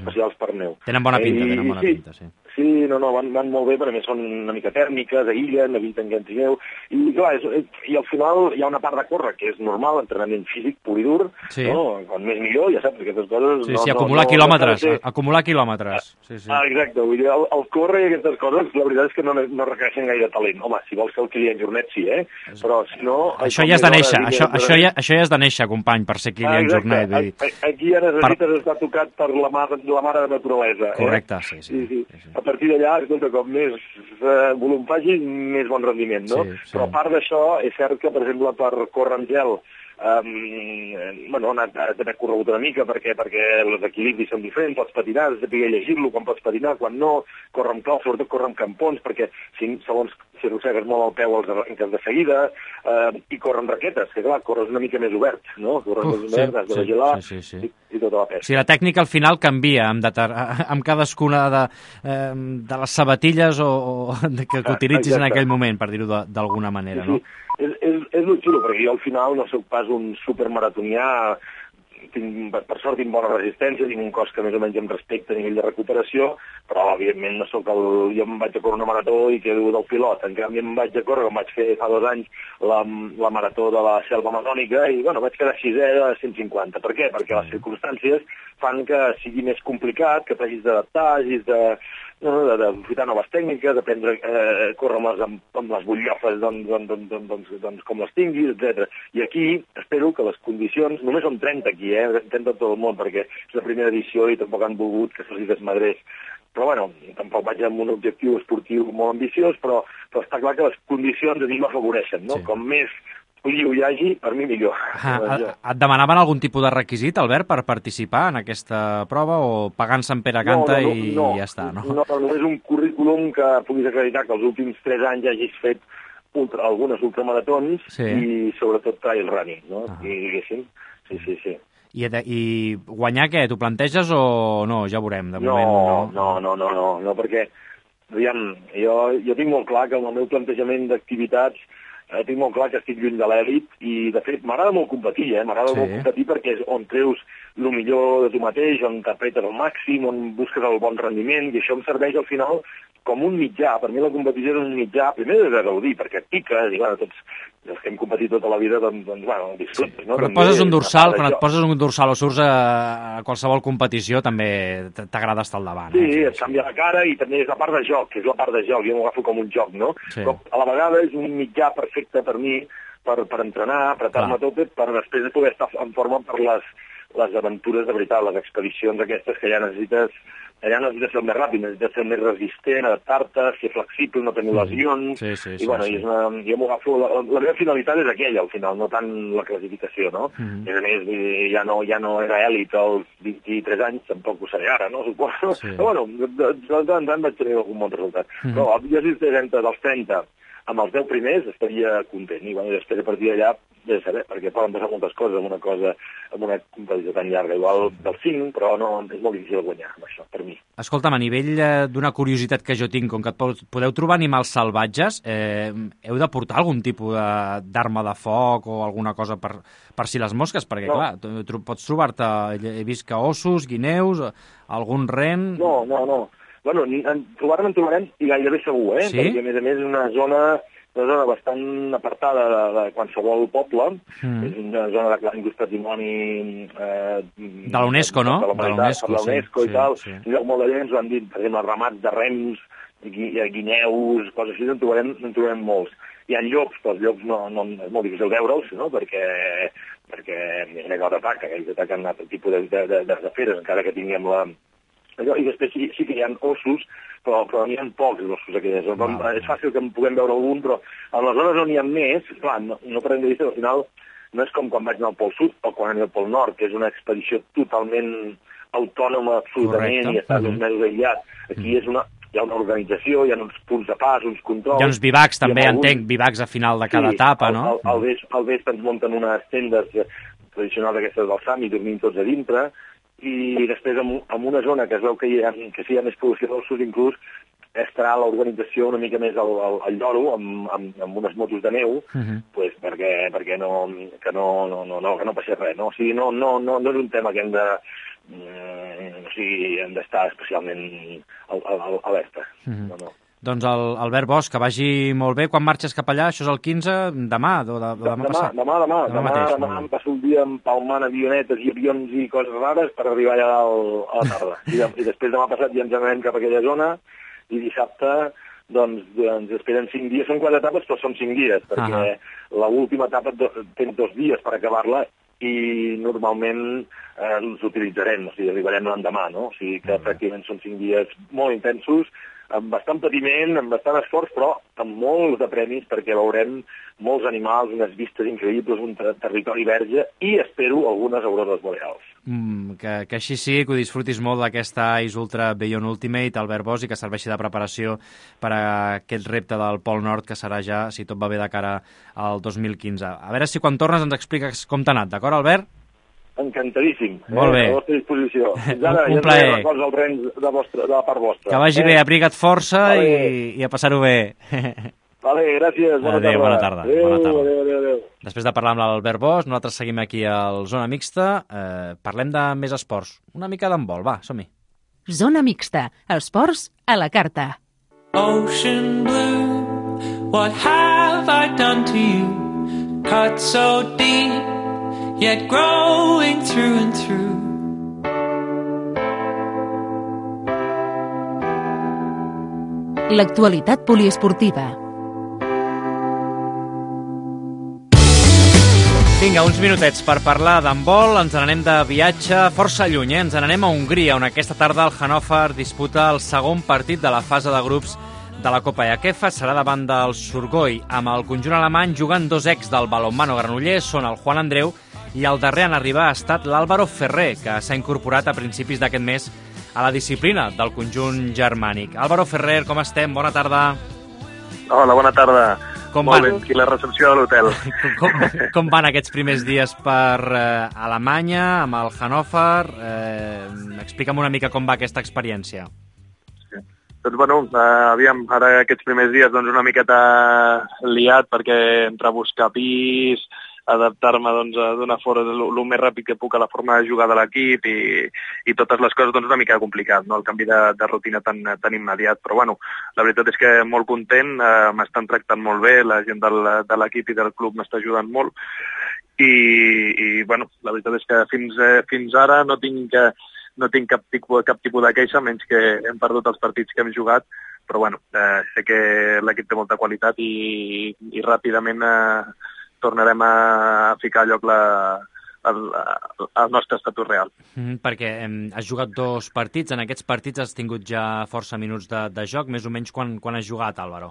Speaker 8: Tenen bona pinta, sí.
Speaker 17: Sí, van molt bé, perquè a més són una mica tèrmiques, aïllen, eviten que entri neu, i clar, i al final hi ha una part de córrer, que és normal, entrenament físic pur i dur, no? Quan més millor, ja saps, aquestes coses...
Speaker 8: Sí, acumular quilòmetres.
Speaker 17: Exacte, vull dir, el córrer i aquestes coses, la veritat és que no requereixen gaire talent. Home, si vols fer el Kilian Jornet, sí, però si no...
Speaker 8: Això ja és de néixer, això ja és de néixer, company, per ser Kilian Jornet.
Speaker 17: Aquí ja necessites estar tocat per la mare de naturalesa.
Speaker 8: Correcte, sí.
Speaker 17: A partir d'allà, escolta, com més volum faci, més bon rendiment, no? Però a part d'això, és cert que, per exemple, per córrer amb gel, ha d'haver corregut una mica perquè els equilibris són diferents, pots patinar, has de saber llegir-lo quan pots patinar, quan no, córrer amb clau, sobretot córrer amb crampons, perquè segons si arrossegues molt el peu els arrenques de seguida, i córrer amb raquetes, que clar, corres una mica més obert, no? Corres més obert, has de vigilar, i tota la pesca.
Speaker 8: Sí, la tècnica al final canvia amb cadascuna de les sabatilles que utilitzis en aquell moment, per dir-ho d'alguna manera, no?
Speaker 17: És molt xulo, perquè jo al final no soc pas un supermaratonià, per sort tinc bona resistència, tinc un cos que més o menys em respecta a nivell de recuperació, però evidentment no soc jo em vaig a córrer una marató i quedo del pilot. En canvi em vaig a córrer, com vaig fer fa 2 anys, la marató de la selva amazònica, i vaig quedar 6è a 150. Per què? Perquè les circumstàncies fan que sigui més complicat, que t'hagis d'adaptar, hagis d'aprofitar noves tècniques, d'aprendre a córrer amb les butllofes com les tinguis, etc. I aquí espero que les condicions, només són 30 aquí, 30 a tot el món, perquè és la primera edició i tampoc han volgut que se'ls desmadrés. Però bueno, tampoc vaig amb un objectiu esportiu molt ambiciós, però està clar que les condicions a mi m'afavoreixen, no? Com més lliu hi hagi, per mi millor.
Speaker 8: Et demanaven algun tipus de requisit, Albert, per participar en aquesta prova, o pagant Sant Pere canta i ja està, no?
Speaker 17: No, només un currículum que puguis acreditar que els últims 3 anys hagis fet algunes ultramaratons i sobretot trail running, no? I diguéssim, sí.
Speaker 8: I guanyar què? T'ho planteges o no? Ja veurem, de moment
Speaker 17: no, perquè aviam, jo tinc molt clar que en el meu plantejament d'activitats tinc molt clar que estic lluny de l'èlit i, de fet, m'agrada molt competir, m'agrada molt competir perquè és on treus el millor de tu mateix, on t'apretes al màxim, on busques el bon rendiment, i això em serveix al final com un mitjà. Per mi la competició és un mitjà, primer de gaudir, perquè et piques, i tots els que hem competit tota la vida, disfrutes, no?
Speaker 8: Quan et poses un dorsal o surts a qualsevol competició, també t'agrada estar al davant.
Speaker 17: Sí, et canvia la cara i també és la part de joc, jo m'ho agafo com un joc, no? Però a la vegada és un mitjà perfecte per mi per entrenar, apretar-me a tope, per després de poder estar en forma per les les aventures de veritat, les expedicions aquestes que ja necessites ser més ràpid, necessites ser més resistent, adaptar-te, ser flexible, no tenir lesions, i bueno, jo m'ho agafo, la meva finalitat és aquella, al final, no tant la classificació, no? A més, ja no era èlit als 23 anys, tampoc ho seré ara, no? Suposo. Però bueno, de tant en tant vaig tenir algun bon resultat. Però jo si estigués entre dels 30 amb els 10 primers estaria content, i bueno, després a partir d'allà de saber, perquè poden passar moltes coses amb una competició tan llarga, igual del 5, però no, és molt difícil guanyar amb això, per mi.
Speaker 8: Escolta'm, a nivell d'una curiositat que jo tinc, com que podeu trobar animals salvatges, heu de portar algun tipus d'arma de foc o alguna cosa per si les mosques? Perquè, clar, pots trobar-te, he vist que ossos, guineus, algun ren...
Speaker 17: No. Bueno, trobar-ne en trobarem i gairebé segur,
Speaker 8: Sí?
Speaker 17: Perquè, a més, una zona bastant apartada de qualsevol poble. És una zona declarat patrimoni...
Speaker 8: de la UNESCO, no?
Speaker 17: De la UNESCO i tal. Un lloc molt de gent ens ho han dit, per exemple, ramats de rems, guineus, coses així, en trobarem molts. Hi ha llops, però els llops és molt difícil veure'ls, no? Perquè és més d'atac, ells ataquen un altre tipus de feres, encara que tinguem la... I després sí que hi ha ossos, però n'hi ha pocs ossos aquelles. És fàcil que en puguem veure algun, però en les zones on n'hi ha més, clar, no perdem de vista, al final no és com quan vaig anar al Pol Sud o quan aniré al Pol Nord, que és una expedició totalment autònoma, absolutament, i està 2 mesos aïllat. Aquí hi ha una organització, hi ha uns punts de pas, uns controls...
Speaker 8: Hi ha uns bivacs, també, entenc, bivacs a final de cada etapa, no?
Speaker 17: Al vespre ens munten unes tendes tradicionals d'aquestes del SAM i dormim tots a dintre, i després en una zona que es veu que sí hi ha més producció d'ossos, inclús estarà l'organització una mica més al lloro, amb unes motos de neu, perquè no passi res, no? O sigui, no és un tema que hem d'estar especialment alerta.
Speaker 8: Doncs Albert Bosch, que vagi molt bé. Quan marxes cap allà? Això és el 15, demà? Demà passat?
Speaker 17: Demà em passo el dia empalmant avionetes i avions i coses rares per arribar allà a la tarda. I després demà passat ja ens anem cap a aquella zona i dissabte doncs esperen 5 dies. Són 4 etapes, però són 5 dies, perquè l'última etapa tens 2 dies per acabar-la i normalment els utilitzarem, o sigui, arribarem l'endemà, no? O sigui que pràcticament són 5 dies molt intensos, amb bastant patiment, amb bastant esforç, però amb molts de premis, perquè veurem molts animals, unes vistes increïbles, un territori verge i, espero, algunes aurores boreals.
Speaker 8: Que així sí, que ho disfrutis molt d'aquesta Ice Ultra Beyond Ultimate, Albert Bosch, i que serveixi de preparació per a aquest repte del Pol Nord, que serà ja, si tot va bé, de cara al 2015. A veure si quan tornes ens expliques com t'ha anat, d'acord, Albert?
Speaker 17: Encantadíssim.
Speaker 8: Molt bé.
Speaker 17: A la vostra disposició. Fins ara,
Speaker 8: un plaer.
Speaker 17: Ja records el tren de la part vostra.
Speaker 8: Que vagi bé, abriga't força i a passar-ho bé.
Speaker 17: Vale, gràcies.
Speaker 8: Bona tarda.
Speaker 17: Adéu.
Speaker 8: Després de parlar amb l'Albert Bosch, nosaltres seguim aquí al Zona Mixta. Parlem de més esports. Una mica d'handbol, va, som-hi.
Speaker 3: Zona Mixta. Esports a la carta.
Speaker 18: Ocean blue, what have I done to you? Cut so deep, yet growing through and through.
Speaker 3: L'actualitat poliesportiva.
Speaker 8: Vinga, uns minutets per parlar d'handbol. Ens n'anem de viatge força lluny, Ens n'anem a Hongria, on aquesta tarda el Hannover disputa el segon partit de la fase de grups de la Copa Iakefa. Serà davant del Surgoi, amb el conjunt alemany jugant 2 ex del balonmano granollers, són el Juan Andreu i el darrer en arribar ha estat l'Álvaro Ferrer, que s'ha incorporat a principis d'aquest mes a la disciplina del conjunt germànic. Álvaro Ferrer, com estem? Bona tarda.
Speaker 19: Hola, bona tarda.
Speaker 8: Molt
Speaker 19: bé, aquí la recepció de l'hotel.
Speaker 8: Com van aquests primers dies per Alemanya, amb el Hannover? Explica'm una mica com va aquesta experiència.
Speaker 19: Sí. Doncs, bueno, aviam, ara aquests primers dies doncs, una miqueta liat, perquè entre buscar pis, adaptar-me d'una forma el més ràpid que puc a la forma de jugar de l'equip i totes les coses una mica complicat, no? El canvi de rutina tan immediat, però bueno, la veritat és que molt content, m'estan tractant molt bé, la gent de l'equip i del club m'està ajudant molt i bueno, la veritat és que fins ara no tinc cap tipus de queixa, menys que hem perdut els partits que hem jugat, però bueno, sé que l'equip té molta qualitat i ràpidament tornarem a ficar a lloc el nostre estatus real.
Speaker 8: Perquè has jugat 2 partits, en aquests partits has tingut ja força minuts de joc, més o menys quan has jugat, Álvaro?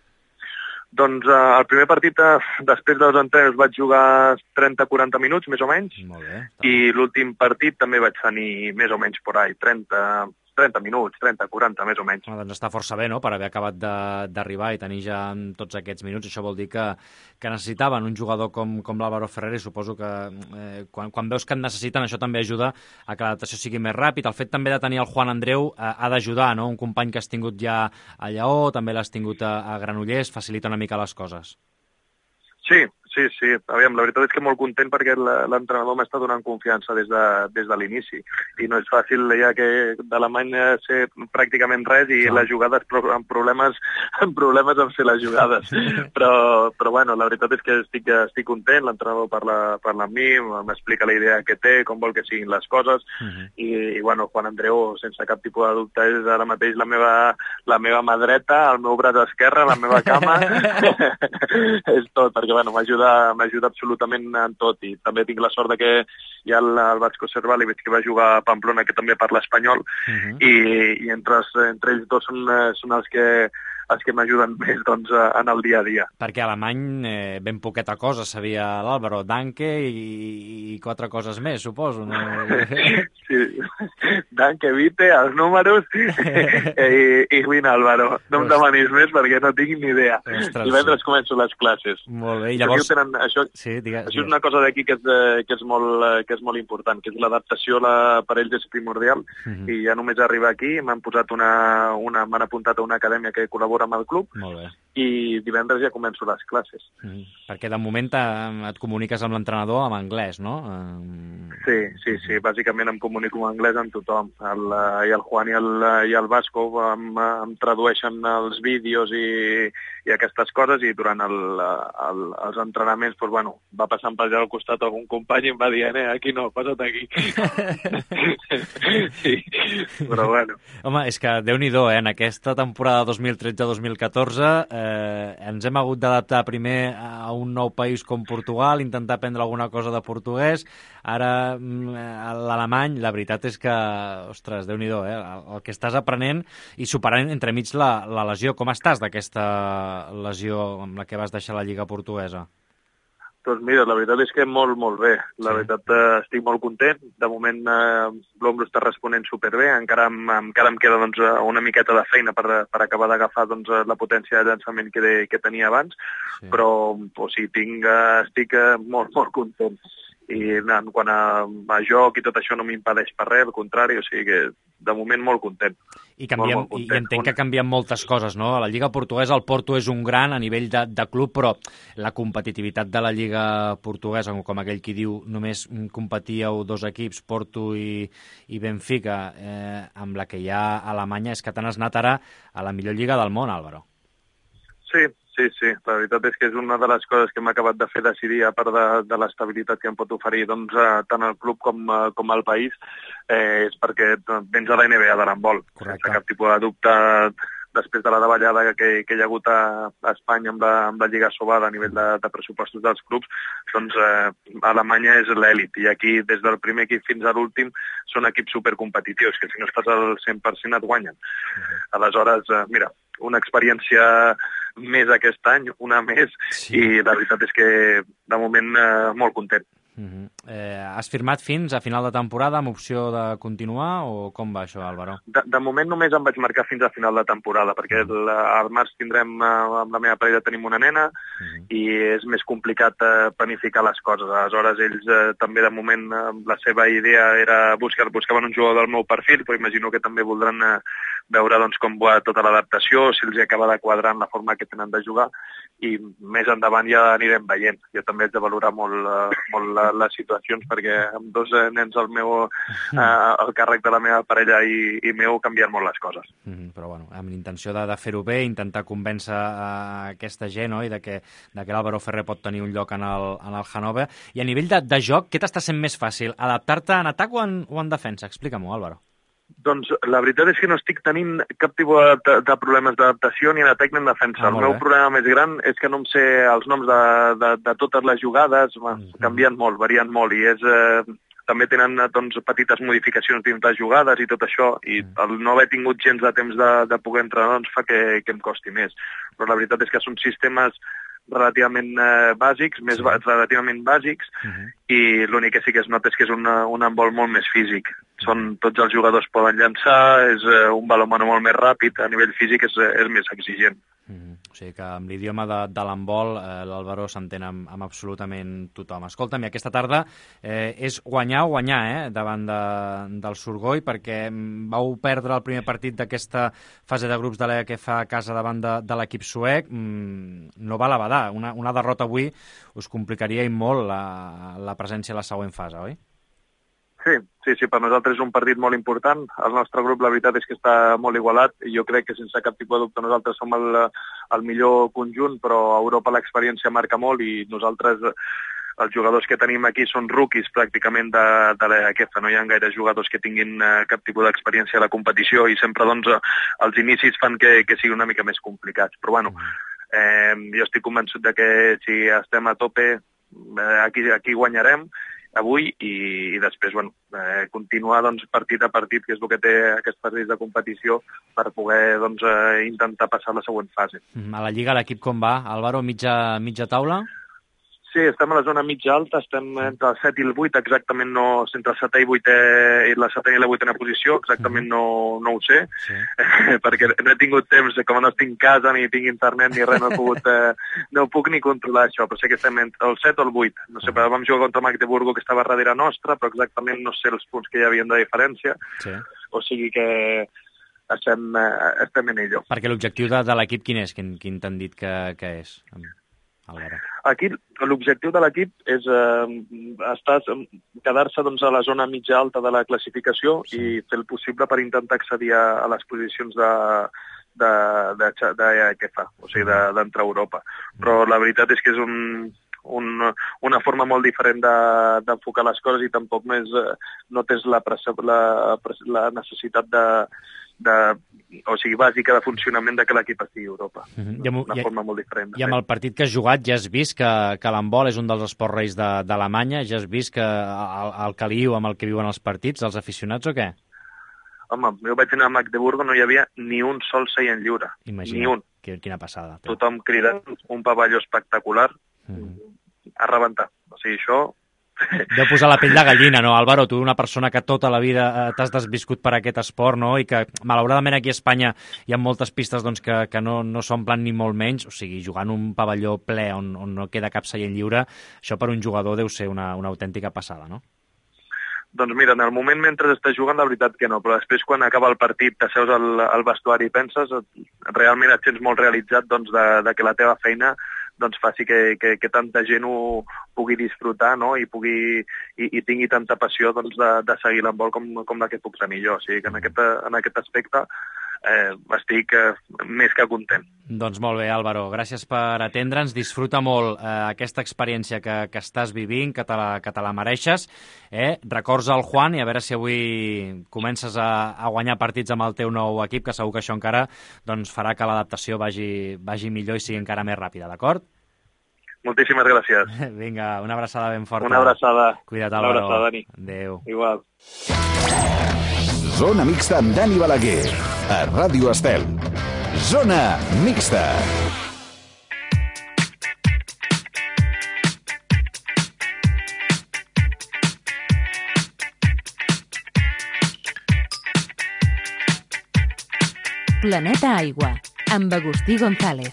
Speaker 19: Doncs el primer partit, després dels entrenos, vaig jugar 30-40 minuts, més o menys.
Speaker 8: Molt bé.
Speaker 19: I l'últim partit també vaig tenir més o menys por ahí, 30 minuts, 30-40, més o menys.
Speaker 8: Doncs està força bé, no?, per haver acabat d'arribar i tenir ja tots aquests minuts. Això vol dir que necessitaven un jugador com l'Álvaro Ferrer, i suposo que quan veus que en necessiten, això també ajuda a que l'adaptació sigui més ràpid. El fet també de tenir el Juan Andreu ha d'ajudar, no?, un company que has tingut ja a Lleó, també l'has tingut a Granollers, facilita una mica les coses.
Speaker 19: Sí. Aviam, la veritat és que molt content perquè l'entrenador m'està donant confiança des de l'inici. I no és fàcil, ja que d'Alemany sé pràcticament res i les jugades amb problemes en fer les jugades. Però bueno, la veritat és que estic content, l'entrenador parla amb mi, m'explica la idea que té, com vol que siguin les coses, i bueno, Juan Andreu, sense cap tipus de dubte, és ara mateix la meva mà dreta, el meu braç esquerre, la meva cama, és tot, perquè bueno, m'ajuda absolutament en tot, i també tinc la sort de que hi ha el Vasco Cervali, que va jugar a Pamplona, que també parla espanyol, i entre ells dos són els que m'ajuden més en el dia a dia.
Speaker 8: Perquè alemany ben poqueta cosa sabia l'Álvaro, Danke i 4 coses més, suposo. No?
Speaker 19: Sí, Danke, Vite, els números i Win Álvaro. No em demanis més perquè no tinc ni idea. Divendres començo les classes.
Speaker 8: Molt bé, i llavors...
Speaker 19: Això és una cosa d'aquí que és molt important, que és l'adaptació per ells és primordial, i ja només arribar aquí m'han posat m'han apuntat a una acadèmia que col·labora amb el club, i divendres ja començo les classes.
Speaker 8: Perquè de moment et comuniques amb l'entrenador en anglès, no?
Speaker 19: Sí, bàsicament em comunico en anglès amb tothom. I el Juan i el Vasco em tradueixen els vídeos i aquestes coses, i durant els entrenaments va passant per allà al costat algun company i em va dient, aquí no, passa't aquí. Sí, però bueno.
Speaker 8: Home, és que Déu-n'hi-do, en aquesta temporada 2013-2014 ens hem hagut d'adaptar primer a un nou país com Portugal, intentar aprendre alguna cosa de portuguès. Ara l'alemany, la veritat és que, ostres, Déu-n'hi-do, el que estàs aprenent i superant entremig la lesió. Com estàs d'aquesta lesió amb la que vas deixar la Lliga Portuguesa?
Speaker 19: Doncs mira, la veritat és que molt, molt bé. La veritat, estic molt content. De moment l'ombro està responent superbé. Encara em queda una miqueta de feina per acabar d'agafar la potència de llançament que tenia abans, però estic molt, molt content. I quan a joc i tot això no m'impedeix per res, al contrari, o sigui que de moment molt content.
Speaker 8: I entenc que canvien moltes coses, no? A la Lliga Portuguesa el Porto és un gran a nivell de club, però la competitivitat de la Lliga Portuguesa, com aquell qui diu, només competíeu 2 equips, Porto i Benfica, amb la que hi ha a Alemanya, és que t'has anat ara a la millor lliga del món, Álvaro.
Speaker 19: Sí. La veritat és que és una de les coses que m'ha acabat de fer decidir, a part de l'estabilitat que em pot oferir tant el club com el país, és perquè vens a la NBA de l'handbol. Sense cap tipus de dubte, després de la davallada que hi ha hagut a Espanya amb la Lliga Sobada a nivell de pressupostos dels clubs, doncs Alemanya és l'èlit, i aquí des del primer equip fins a l'últim són equips supercompetitius, que si no estàs al 100% et guanyen. Aleshores, mira, una experiència més aquest any, una més, i la veritat és que de moment molt content.
Speaker 8: Has firmat fins a final de temporada amb opció de continuar, o com va això, Álvaro?
Speaker 19: De moment només em vaig marcar fins a final de temporada, perquè al març tindrem, amb la meva parella tenim una nena, i és més complicat planificar les coses. Aleshores, ells també de moment la seva idea era buscaven un jugador del meu perfil, però imagino que també voldran veure com va tota l'adaptació, si els acaba de quadrar en la forma que tenen de jugar, i més endavant ja anirem veient. Jo també haig de valorar molt les situacions, perquè amb 2 nens al càrrec de la meva parella i meu canvien molt les coses.
Speaker 8: Però bueno, amb l'intenció de fer-ho bé, intentar convèncer aquesta gent, no?, i de que l'Álvaro Ferrer pot tenir un lloc en el Hannover. I a nivell de joc, què t'està sent més fàcil? Adaptar-te en atac o en defensa? Explica-m'ho, Álvaro.
Speaker 19: Doncs la veritat és que no estic tenint cap tipus de problemes d'adaptació ni de tècnica en defensa. El meu problema més gran és que no em sé els noms de totes les jugades, canvien molt, varien molt, i també tenen doncs, petites modificacions dins les jugades i tot això, i el no haver tingut gens de temps de poder entrenar doncs, fa que em costi més. Però la veritat és que són sistemes relativament bàsics, relativament bàsics, i l'únic que sí que es nota és que és un handbol molt més físic. Tots els jugadors poden llançar, és un balonmano molt més ràpid, a nivell físic és més exigent.
Speaker 8: O sigui que amb l'idioma de l'handbol l'Álvaro s'entén amb absolutament tothom. Escolta'm, i aquesta tarda és guanyar o guanyar davant del Surgoi, perquè vau perdre el primer partit d'aquesta fase de grups de l'EA que fa a casa davant de l'equip suec. No val a badar. Una derrota avui us complicaria i molt la presència a la següent fase, oi?
Speaker 19: Sí, per nosaltres és un partit molt important. El nostre grup, la veritat és que està molt igualat, i jo crec que sense cap tipus de dubte nosaltres som el millor conjunt, però a Europa l'experiència marca molt, i nosaltres, els jugadors que tenim aquí són rookies pràcticament de l'EAQF. No hi ha gaire jugadors que tinguin cap tipus d'experiència a la competició, i sempre doncs, els inicis fan que sigui una mica més complicats. Però bueno, jo estic convençut de que si estem a tope, aquí guanyarem avui, i després continuar doncs, partit a partit, que és el que té aquests partits de competició, per poder doncs, intentar passar la següent fase.
Speaker 8: A la Lliga l'equip com va? Álvaro, mitja taula?
Speaker 19: Sí, estem a la zona mitja alta, estem entre el 7 i el 8, exactament no, entre el 7 i 8 i la 7 i la 8a posició, exactament no ho sé, perquè no he tingut temps, com no estic en casa, ni tinc internet, ni res, no puc ni controlar això, però sé que estem entre el 7 o el 8. No sé, vam jugar contra Magdeburgo, que estava darrere nostra, però exactament no sé els punts que hi havia de diferència, o sigui que estem en ello.
Speaker 8: Perquè l'objectiu de l'equip quin és? Quin t'han dit que és?
Speaker 19: Aquí l'objectiu de l'equip és quedar-se doncs, a la zona mitja alta de la classificació i fer el possible per intentar accedir a les posicions que fa, o sigui, d'entrar a Europa. Però la veritat és que és una forma molt diferent d'enfocar les coses, i tampoc no tens la necessitat o sigui, bàsica de funcionament que l'equip estigui a Europa. Una forma molt diferent.
Speaker 8: I amb el partit que has jugat ja has vist que l'handbol és un dels esports reis d'Alemanya? Ja has vist que el caliu amb el que viuen els partits, els aficionats, o què?
Speaker 19: Home, jo vaig anar a Magdeburgo, no hi havia ni un sol seient lliure.
Speaker 8: Imagina,
Speaker 19: ni un.
Speaker 8: Quina passada.
Speaker 19: Tothom cridant, un pavelló espectacular, a rebentar. O sigui, això...
Speaker 8: Deu posar la pell de gallina, no, Álvaro? Tu, una persona que tota la vida t'has desviscut per aquest esport, no?, i que, malauradament, aquí a Espanya hi ha moltes pistes doncs, que no s'omplen ni molt menys, o sigui, jugant un pavelló ple on no queda cap seient lliure, això per un jugador deu ser una autèntica passada, no?
Speaker 19: Doncs mira, en el moment mentre estàs jugant, la veritat que no, però després quan acaba el partit, t'asseus al vestuari i penses, realment et sents molt realitzat doncs, de que la teva feina doncs faci que tanta gent ho pugui disfrutar, no?, i tingui tanta passió doncs, de seguir l'handbol com la que puc tenir jo. O sigui que en aquest aspecte estic més que content.
Speaker 8: Doncs molt bé, Álvaro, gràcies per atendre'ns. Disfruta molt aquesta experiència que estàs vivint, que te la mereixes. Records al Juan i a veure si avui comences a guanyar partits amb el teu nou equip, que segur que això encara doncs, farà que l'adaptació vagi millor i sigui encara més ràpida, d'acord?
Speaker 19: Moltíssimes gràcies.
Speaker 8: Vinga, una abraçada ben forta.
Speaker 19: Una abraçada.
Speaker 8: Cuida't, Álvaro.
Speaker 19: Una abraçada, Dani.
Speaker 8: Adéu.
Speaker 19: Igual.
Speaker 7: Zona Mixta amb Dani Balaguer, a Ràdio Estel. Zona Mixta.
Speaker 3: Planeta Aigua, amb Agustí González.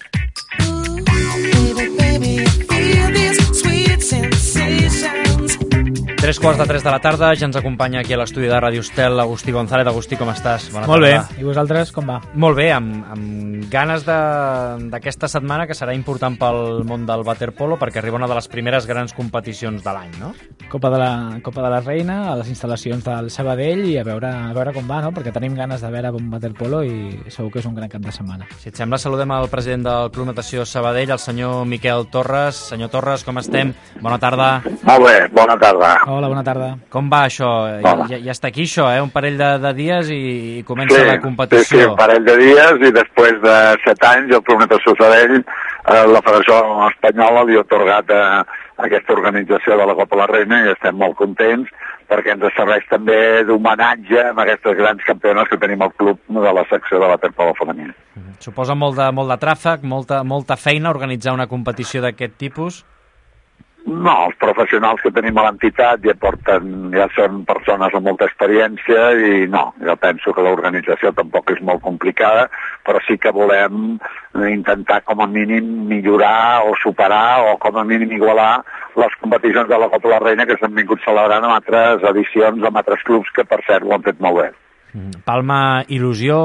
Speaker 8: 3:45 de la tarda, ja ens acompanya aquí a l'estudi de Ràdio Estel Agustí González. Agustí, com estàs? Bona
Speaker 20: Molt
Speaker 8: tarda.
Speaker 20: bé, i vosaltres com va?
Speaker 8: Molt bé, amb ganes d'aquesta setmana que serà important pel món del waterpolo perquè arriba una de les primeres grans competicions de l'any, no?
Speaker 20: Copa de la Reina, a les instal·lacions del Sabadell, i a veure com va, no? Perquè tenim ganes de veure bon waterpolo i segur que és un gran cap de setmana.
Speaker 8: Si et sembla, saludem el president del Club Natació Sabadell, el senyor Miquel Torres. Senyor Torres, com estem? Bona tarda.
Speaker 21: Molt bé, bona tarda.
Speaker 20: Hola, bona tarda.
Speaker 8: Com va això? Ja està aquí això, un parell de dies i comença la competició.
Speaker 21: Sí, un parell de dies i després de 7 anys el Club Natació Sabadell, la Federació Espanyola li ha atorgat aquesta organització de la Copa de la Reina i estem molt contents perquè ens serveix també d'homenatge amb aquestes grans campiones que tenim al club de la secció de waterpolo femení.
Speaker 8: Suposa molt de tràfic, molta feina organitzar una competició d'aquest tipus?
Speaker 21: No, els professionals que tenim a l'entitat ja són persones amb molta experiència i no, jo penso que l'organització tampoc és molt complicada, però sí que volem intentar com a mínim millorar o superar o com a mínim igualar les competicions de la Copa de la Reina que s'han vingut celebrant en altres edicions, amb altres clubs que per cert ho han fet molt bé.
Speaker 8: Palpa il·lusió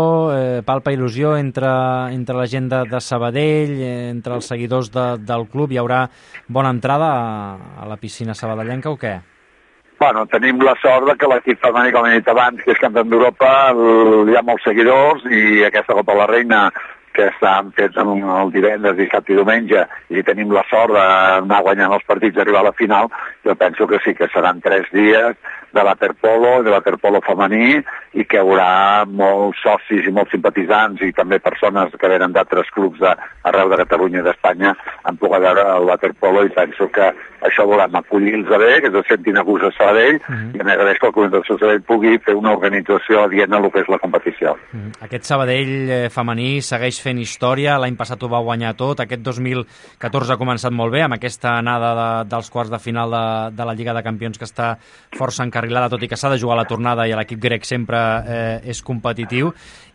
Speaker 8: entre la gent de Sabadell, entre els seguidors del club. Hi haurà bona entrada a la piscina sabadellenca o què?
Speaker 21: Bueno, tenim la sort que l'equip femení, com he dit abans, que és campió d'Europa, hi ha molts seguidors i aquesta Copa de la Reina que estan fets el divendres, dissabte i diumenge, i tenim la sort d'anar guanyant els partits i arribar a la final, jo penso que sí, que seran 3 dies de waterpolo femení, i que hi haurà molts socis i molts simpatitzants i també persones que venen d'altres clubs arreu de Catalunya i d'Espanya en poder veure el waterpolo, i penso que això volem acollir-los bé, que se sentin a gust a Sabadell, i a més a més que el Club Natació Sabadell pugui fer una organització adient a el que és la competició.
Speaker 8: Aquest Sabadell femení segueix fent història, l'any passat ho va guanyar tot, aquest 2014 ha començat molt bé, amb aquesta anada dels quarts de final de la Lliga de Campions que està força encarrilada, tot i que s'ha de jugar a la tornada i l'equip grec sempre és competitiu,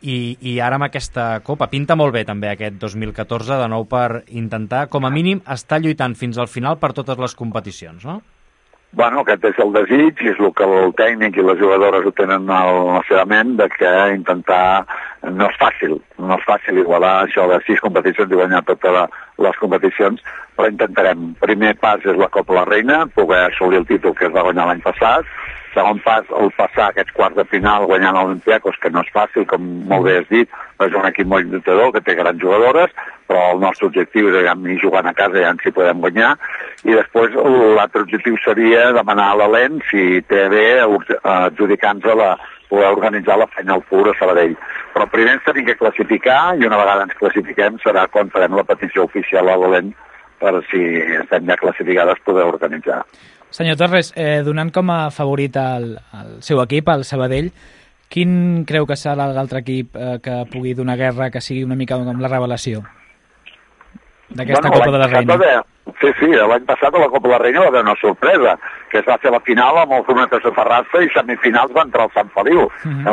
Speaker 8: i ara amb aquesta Copa pinta molt bé també aquest 2014, de nou per intentar, com a mínim, estar lluitant fins al final per totes les competicions, no?
Speaker 21: Bueno, aquest és el desig, i és el que el tècnic i les jugadores ho tenen a la seva ment, de que intentar... No és fàcil igualar això de 6 competicions i guanyar totes les competicions, però intentarem. Primer pas és la Copa de la Reina, poder assolir el títol que es va guanyar l'any passat. Segon pas, el passar aquests quarts de final guanyant l'Olympiacos, que no és fàcil, com molt bé has dit, és un equip molt lluitador, que té grans jugadores, però el nostre objectiu és ir jugant a casa i si podem guanyar. I després l'altre objectiu seria demanar a l'Helén, si té bé, adjudicant-nos poder organitzar la Final Four a Sabadell. Però primer ens tenim que classificar, i una vegada ens classifiquem serà quan farem la petició oficial a l'Helén per si estem ja classificades poder organitzar.
Speaker 20: Senyor Torres, donant com a favorit el seu equip, el Sabadell, quin creu que serà l'altre equip que pugui donar guerra, que sigui una mica com la revelació d'aquesta Copa de la Reina?
Speaker 21: Sí, l'any passat a la Copa de la Reina va haver una sorpresa, que es va fer la final amb el Club Natació Terrassa i semifinals va entrar el Sant Feliu.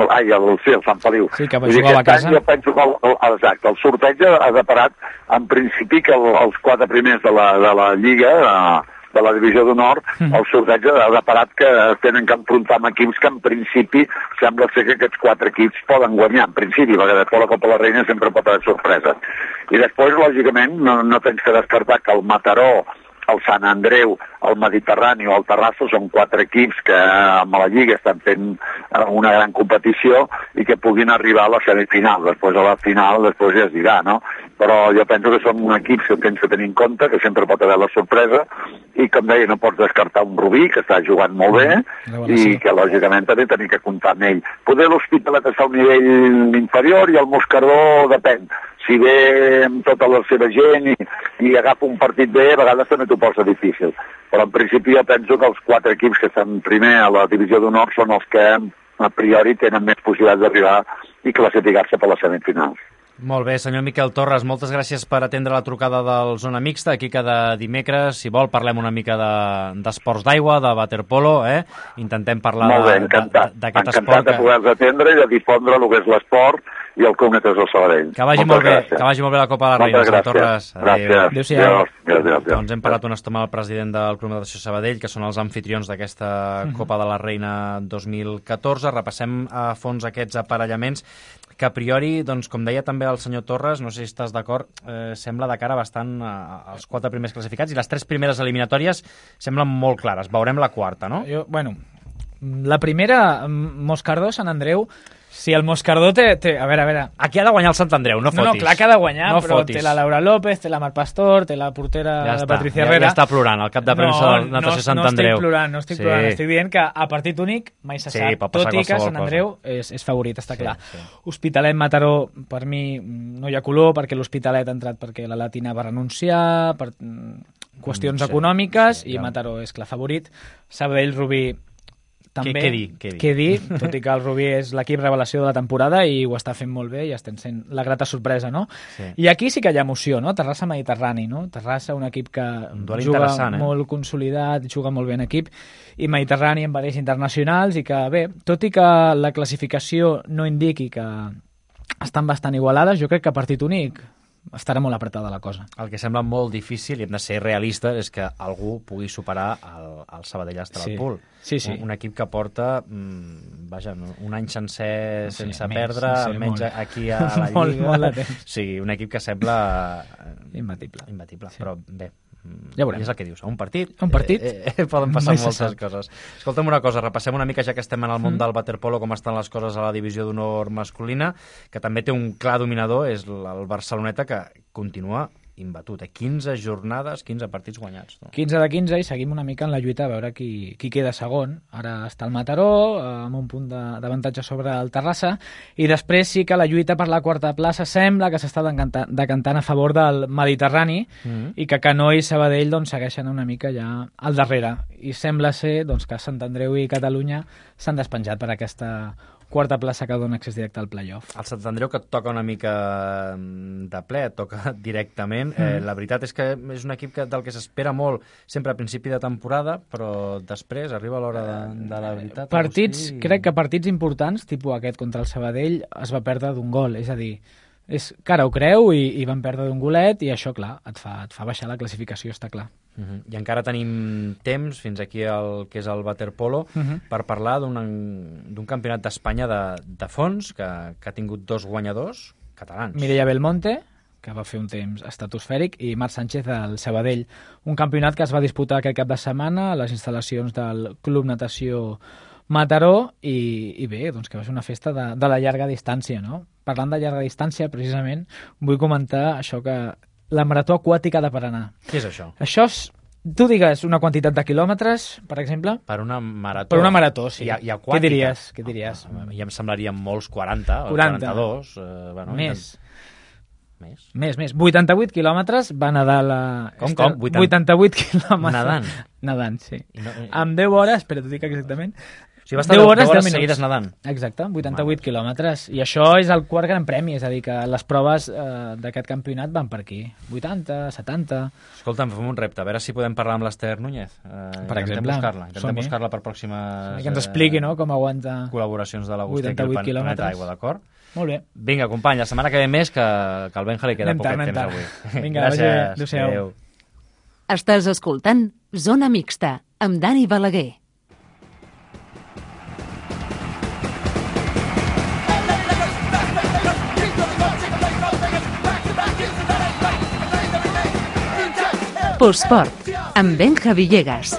Speaker 21: El Sant Feliu.
Speaker 20: Sí, que va jugar a casa.
Speaker 21: Jo penso que el sorteig ha deparat en principi que els 4 primers de la Lliga, de la Divisió d'Honor, el sorteig ha deparat que tenen que enfrontar amb equips que en principi sembla ser que aquests 4 equips poden guanyar, en principi, perquè després la Copa de la Reina sempre pot haver sorpreses. I després, lògicament, no tens que descartar que el Mataró, el Sant Andreu, el Mediterrani o el Terrassa són 4 equips que amb la Lliga estan fent una gran competició i que puguin arribar a la semifinal. Després a la final, després ja es dirà, no? Però jo penso que són equips que tens que tenir en compte, que sempre pot haver la sorpresa, i com deia, no pots descartar un Rubí, que està jugant molt bé, i que lògicament també tenim que comptar amb ell. Poder l'Hospitalet està a un nivell inferior i el Moscardó depèn. Si ve amb tota la seva gent i agafa un partit bé, a vegades també t'ho posa difícil. Però en principi jo penso que els 4 equips que estan primer a la Divisió d'Honor són els que a priori tenen més possibilitats d'arribar i classificar-se per les semifinals.
Speaker 8: Molt bé, senyor Miquel Torres, moltes gràcies per atendre la trucada del Zona Mixta, aquí cada dimecres. Si vol, parlem una mica d'esports d'aigua, de waterpolo, Intentem parlar d'aquest esport.
Speaker 21: Encantat de poder-vos atendre i de difondre el que és l'esport i el Cognetes del Sabadell.
Speaker 8: Que vagi molt bé, que vagi molt bé la Copa de la Reina, senyor Torres.
Speaker 21: Gràcies. Adéu.
Speaker 8: Doncs hem parlat una estona amb el president del Club Natació Sabadell, que són els anfitrions d'aquesta Copa de la Reina 2014. Repassem a fons aquests aparellaments que a priori, doncs, com deia també el senyor Torres, no sé si estàs d'acord, sembla de cara bastant als 4 primers classificats i les 3 primeres eliminatòries semblen molt clares. Veurem la quarta, no?
Speaker 20: La primera, Moscardó, Sant Andreu. Si el Moscardó té... A veure...
Speaker 8: Aquí ha de guanyar el Sant Andreu, no fotis.
Speaker 20: No, clar que ha de guanyar, però té la Laura López, té la Mar Pastor, té la portera de Patricia Herrera...
Speaker 8: Ja està plorant el cap de premsa del Natació Sant Andreu.
Speaker 20: No estic plorant. Estic dient que a partit únic mai se sap, tot i que Sant Andreu és favorit, està clar. Hospitalet, Mataró, per mi no hi ha color, perquè l'Hospitalet ha entrat perquè la Latina va renunciar, per qüestions econòmiques, i Mataró és clar favorit. Sabadell, Rubí... També, què dir, tot i que el Rubí és l'equip revelació de la temporada i ho està fent molt bé i estem sent la grata sorpresa, no? Sí. I aquí sí que hi ha emoció, no? Terrassa Mediterrani, no? Terrassa, un equip que juga molt consolidat, juga molt bé en equip, i Mediterrani amb badalls internacionals i que, bé, tot i que la classificació no indiqui que estan bastant igualades, jo crec que a partit únic estarà molt apretada la cosa.
Speaker 8: El que sembla molt difícil, i hem de ser realistes, és que algú pugui superar el Sabadell Astralpool.
Speaker 20: Sí.
Speaker 8: Un equip que porta un any sencer sense perdre, almenys aquí a la Lliga.
Speaker 20: Molt de temps.
Speaker 8: Sí, un equip que sembla
Speaker 20: imbatible.
Speaker 8: Però bé,
Speaker 20: ja veurem.
Speaker 8: És el que dius, un partit
Speaker 20: poden
Speaker 8: passar moltes coses. Escolta'm una cosa, repassem una mica, ja que estem en el món del waterpolo, com estan les coses a la divisió d'honor masculina, que també té un clar dominador, és el Barceloneta, que continua imbatut. 15 jornades, 15 partits guanyats. No?
Speaker 20: 15 de 15 i seguim una mica en la lluita a veure qui queda segon. Ara està el Mataró, amb un punt d'avantatge sobre el Terrassa, i després sí que la lluita per la quarta plaça sembla que s'està decantant a favor del Mediterrani i que Canó i Sabadell doncs, segueixen una mica ja al darrere. I sembla ser doncs, que Sant Andreu i Catalunya s'han despenjat per aquesta quarta plaça que dona accés directe al playoff.
Speaker 8: El Sant Andreu, que et toca una mica de ple, et toca directament. La veritat és que és un equip del que s'espera molt sempre a principi de temporada, però després arriba l'hora de la veritat.
Speaker 20: Crec que partits importants, tipus aquest contra el Sabadell, es va perdre d'un gol, és a dir, és que ara ho creu i van perdre d'un golet i això, clar, et fa baixar la classificació, està clar.
Speaker 8: I encara tenim temps, fins aquí el que és el waterpolo, per parlar d'un campionat d'Espanya de fons que ha tingut 2 guanyadors catalans.
Speaker 20: Mireia Belmonte, que va fer un temps estratosfèric, i Marc Sánchez del Sabadell. Un campionat que es va disputar aquest cap de setmana a les instal·lacions del Club Natació Mataró i bé, doncs que va ser una festa de la llarga distància, no? Parlant de llarga distància, precisament, vull comentar això que la marató aquàtica de Paranà.
Speaker 8: Què és això?
Speaker 20: Això és, tu digues una quantitat de quilòmetres, per exemple.
Speaker 8: Per una marató.
Speaker 20: Per una marató, sí.
Speaker 8: I aquàtica.
Speaker 20: Què diries?
Speaker 8: Ja em semblarien molts 40 o 42.
Speaker 20: Més. 88 quilòmetres va nedar la...
Speaker 8: Com?
Speaker 20: 88 quilòmetres. Nedant, sí. Amb 10 hores, espera, t'ho dic exactament.
Speaker 8: O sigui, va estar 10 hores seguides nedant.
Speaker 20: Exacte, 88 quilòmetres. I això és el quart gran premi, és a dir, que les proves d'aquest campionat van per aquí. 80, 70...
Speaker 8: Escolta'm, fem un repte, a veure si podem parlar amb l'Ester Núñez.
Speaker 20: Per exemple.
Speaker 8: Intentem buscar-la per pròximes...
Speaker 20: Que ens expliqui, no?, com aguanta...
Speaker 8: Col·laboracions de l'Agustí aquí al Planeta Aigua, d'acord?
Speaker 20: Molt bé.
Speaker 8: Vinga, company, la setmana que ve més, que al Benja li queda poquet temps avui.
Speaker 20: Vinga, gràcies. Adéu.
Speaker 3: Estàs escoltant Zona Mixta, amb Dani Balaguer. Postsport, amb Benja Villegas.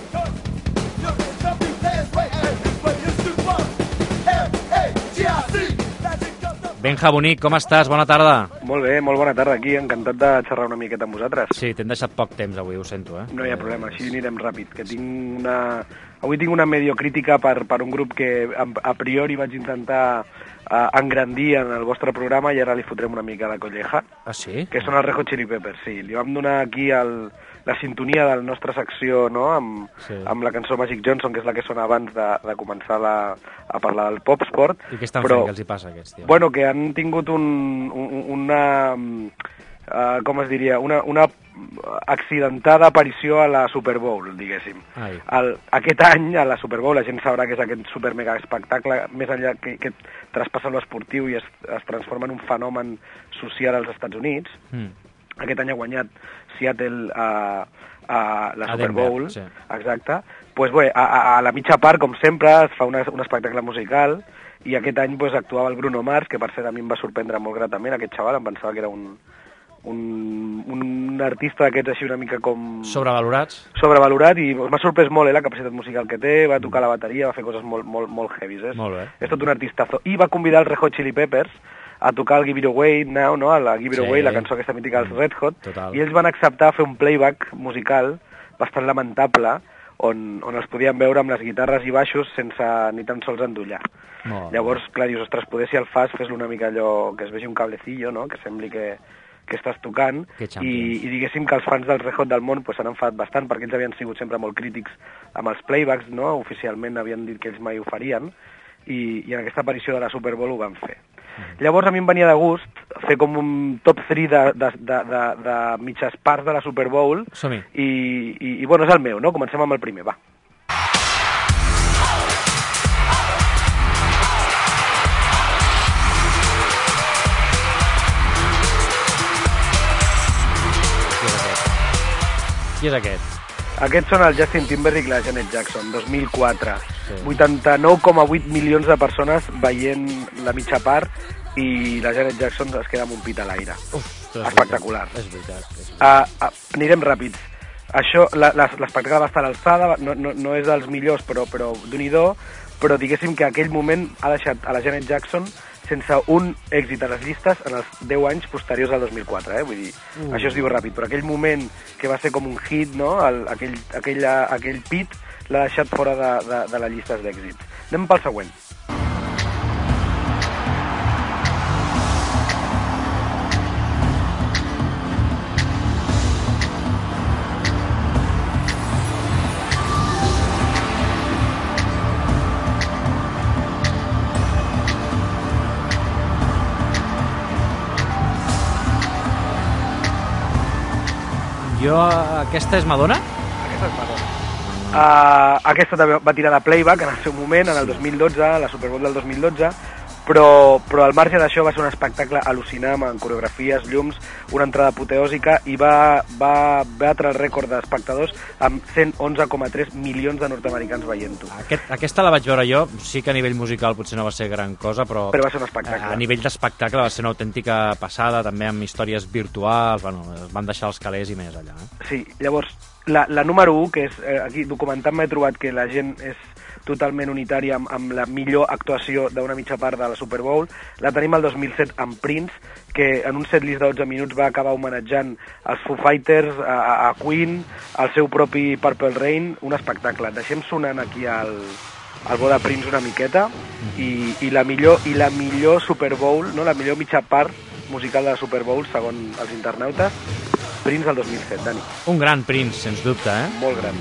Speaker 8: Benja, bonic, com estàs? Bona tarda.
Speaker 1: Molt bé, molt bona tarda aquí, encantat de xerrar una miqueta amb vosaltres.
Speaker 8: Sí, t'hem deixat poc temps avui, ho sento, eh?
Speaker 1: No hi ha problema, així anirem ràpid, que avui tinc una mediocrítica per un grup que a priori vaig intentar engrandir en el vostre programa i ara li fotrem una mica de colleja.
Speaker 8: Ah, sí?
Speaker 1: Que són els Red Hot Chili Peppers, sí. Li vam donar aquí la sintonia de la nostra secció, no?, amb la cançó Magic Johnson, que és la que sona abans de començar a parlar del pop sport.
Speaker 8: I què estan fent? Què els hi passa a aquests, tio?
Speaker 1: Bueno, que han tingut una com es diria, una accidentada aparició a la Super Bowl, diguéssim. Aquest any, a la Super Bowl, la gent sabrà que és aquest super mega espectacle, més enllà que traspassa l'esportiu i es transforma en un fenomen social als Estats Units. Aquest any ha guanyat Seattle a la Super Bowl.
Speaker 8: Sí.
Speaker 1: Exacte. Pues bé, a la mitja part, com sempre, es fa un espectacle musical, i aquest any pues, actuava el Bruno Mars, que per cert a mi em va sorprendre molt gratament, aquest xaval, em pensava que era un artista d'aquests així una mica com... Sobrevalorat, i m'ha sorprès molt la capacitat musical que té, va tocar la bateria, va fer coses molt heavies.
Speaker 8: Molt bé.
Speaker 1: És tot un artistazo. I va convidar els Red Hot Chili Peppers a tocar el Give It Away Now, no? La Give It Away, la cançó aquesta mítica dels Red Hot, i ells van acceptar fer un playback musical bastant lamentable, on els podien veure amb les guitarres i baixos sense ni tan sols endollar. Llavors, clar, dius, ostres, poder si el fas, fes-lo una mica allò, que es vegi un cablecillo, no? Que sembli que estàs tocant, i diguéssim que els fans del Red Hot del món s'han enfadat bastant, perquè ells havien sigut sempre molt crítics amb els playbacks, no? Oficialment havien dit que ells mai ho farien, i en aquesta aparició de la Super Bowl ho van fer. Llavors a mi em venia de gust fer com un top 3 de mitges parts de la Super Bowl, i bueno, és el meu, no? Comencem amb el primer, va.
Speaker 8: Qui és aquest?
Speaker 1: Aquests són el Justin Timberlake i la Janet Jackson, 2004. 89,8 milions de persones veient la mitja part, i la Janet Jackson es queda amb un pit a l'aire. Espectacular.
Speaker 8: És veritat.
Speaker 1: Anirem ràpids. Això, l'espectacle va estar a l'alçada, no és dels millors, però d'un-i-do, però diguéssim que aquell moment ha deixat a la Janet Jackson sense un èxit a les llistes en els 10 anys posteriors al 2004, Vull dir, això es diu ràpid, però aquell moment que va ser com un hit, no? Aquell pit l'ha deixat fora de les llistes d'èxits. Anem pel següent.
Speaker 8: Aquesta és Madonna?
Speaker 1: Aquesta és Madonna. Aquesta també va tirar de playback en el seu moment, en el 2012, la Super Bowl del 2012, però al marge d'això va ser un espectacle al·lucinant, amb coreografies, llums, una entrada apoteòsica, i va batre el rècord d'espectadors amb 111,3 milions de nord-americans veient-ho.
Speaker 8: Aquesta la vaig veure jo, sí que a nivell musical potser no va ser gran cosa, però
Speaker 1: va ser un espectacle.
Speaker 8: A nivell d'espectacle va ser una autèntica passada, també amb històries virtuals, es van deixar els calés i més allà.
Speaker 1: Sí, llavors, la número 1, que és, aquí documentant m'he trobat que la gent és totalment unitària amb la millor actuació d'una mitja part de la Super Bowl, la tenim el 2007 amb Prince, que en un setlist de 12 minuts va acabar homenatjant els Foo Fighters, a Queen, al seu propi Purple Rain, un espectacle. Deixem sonant aquí el bo de Prince una miqueta, i la millor Super Bowl, no? La millor mitja part musical de la Super Bowl, segons els internautes, Prince del 2007, Dani.
Speaker 8: Un gran Prince, sens dubte,
Speaker 1: Molt gran.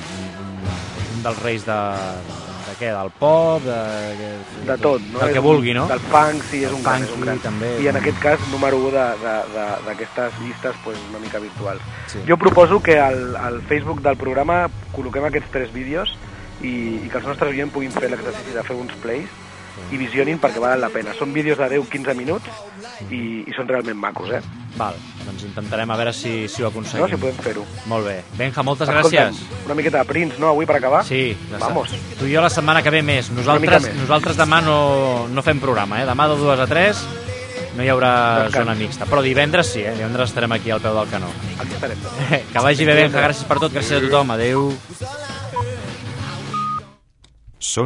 Speaker 8: Un dels reis del pop,
Speaker 1: de tot, no?
Speaker 8: Del que vulgui, no?
Speaker 1: Del funk, sí, és un gran.
Speaker 8: També.
Speaker 1: I en aquest cas, número 1 d'aquestes llistes una mica virtuals. Sí. Jo proposo que al Facebook del programa col·loquem aquests 3 vídeos i que els nostres oients puguin fer l'exercici de fer uns plays i visionin, perquè valen la pena. Són vídeos de 10-15 minuts i són realment macos,
Speaker 8: Val, doncs intentarem a veure si ho aconseguim.
Speaker 1: No, si podem fer-ho.
Speaker 8: Molt bé. Benja, moltes gràcies.
Speaker 1: Una miqueta de Prince, no, avui per acabar?
Speaker 8: Sí.
Speaker 1: Vamos.
Speaker 8: Tu i jo la setmana que ve més. Nosaltres demà no fem programa, Demà de 2 a 3 no hi haurà zona mixta. Però divendres sí, Divendres estarem aquí al peu del canó.
Speaker 1: Aquí estarem.
Speaker 8: Que vagi bé, Benja. Gràcies per tot. Gràcies a tothom. Adéu.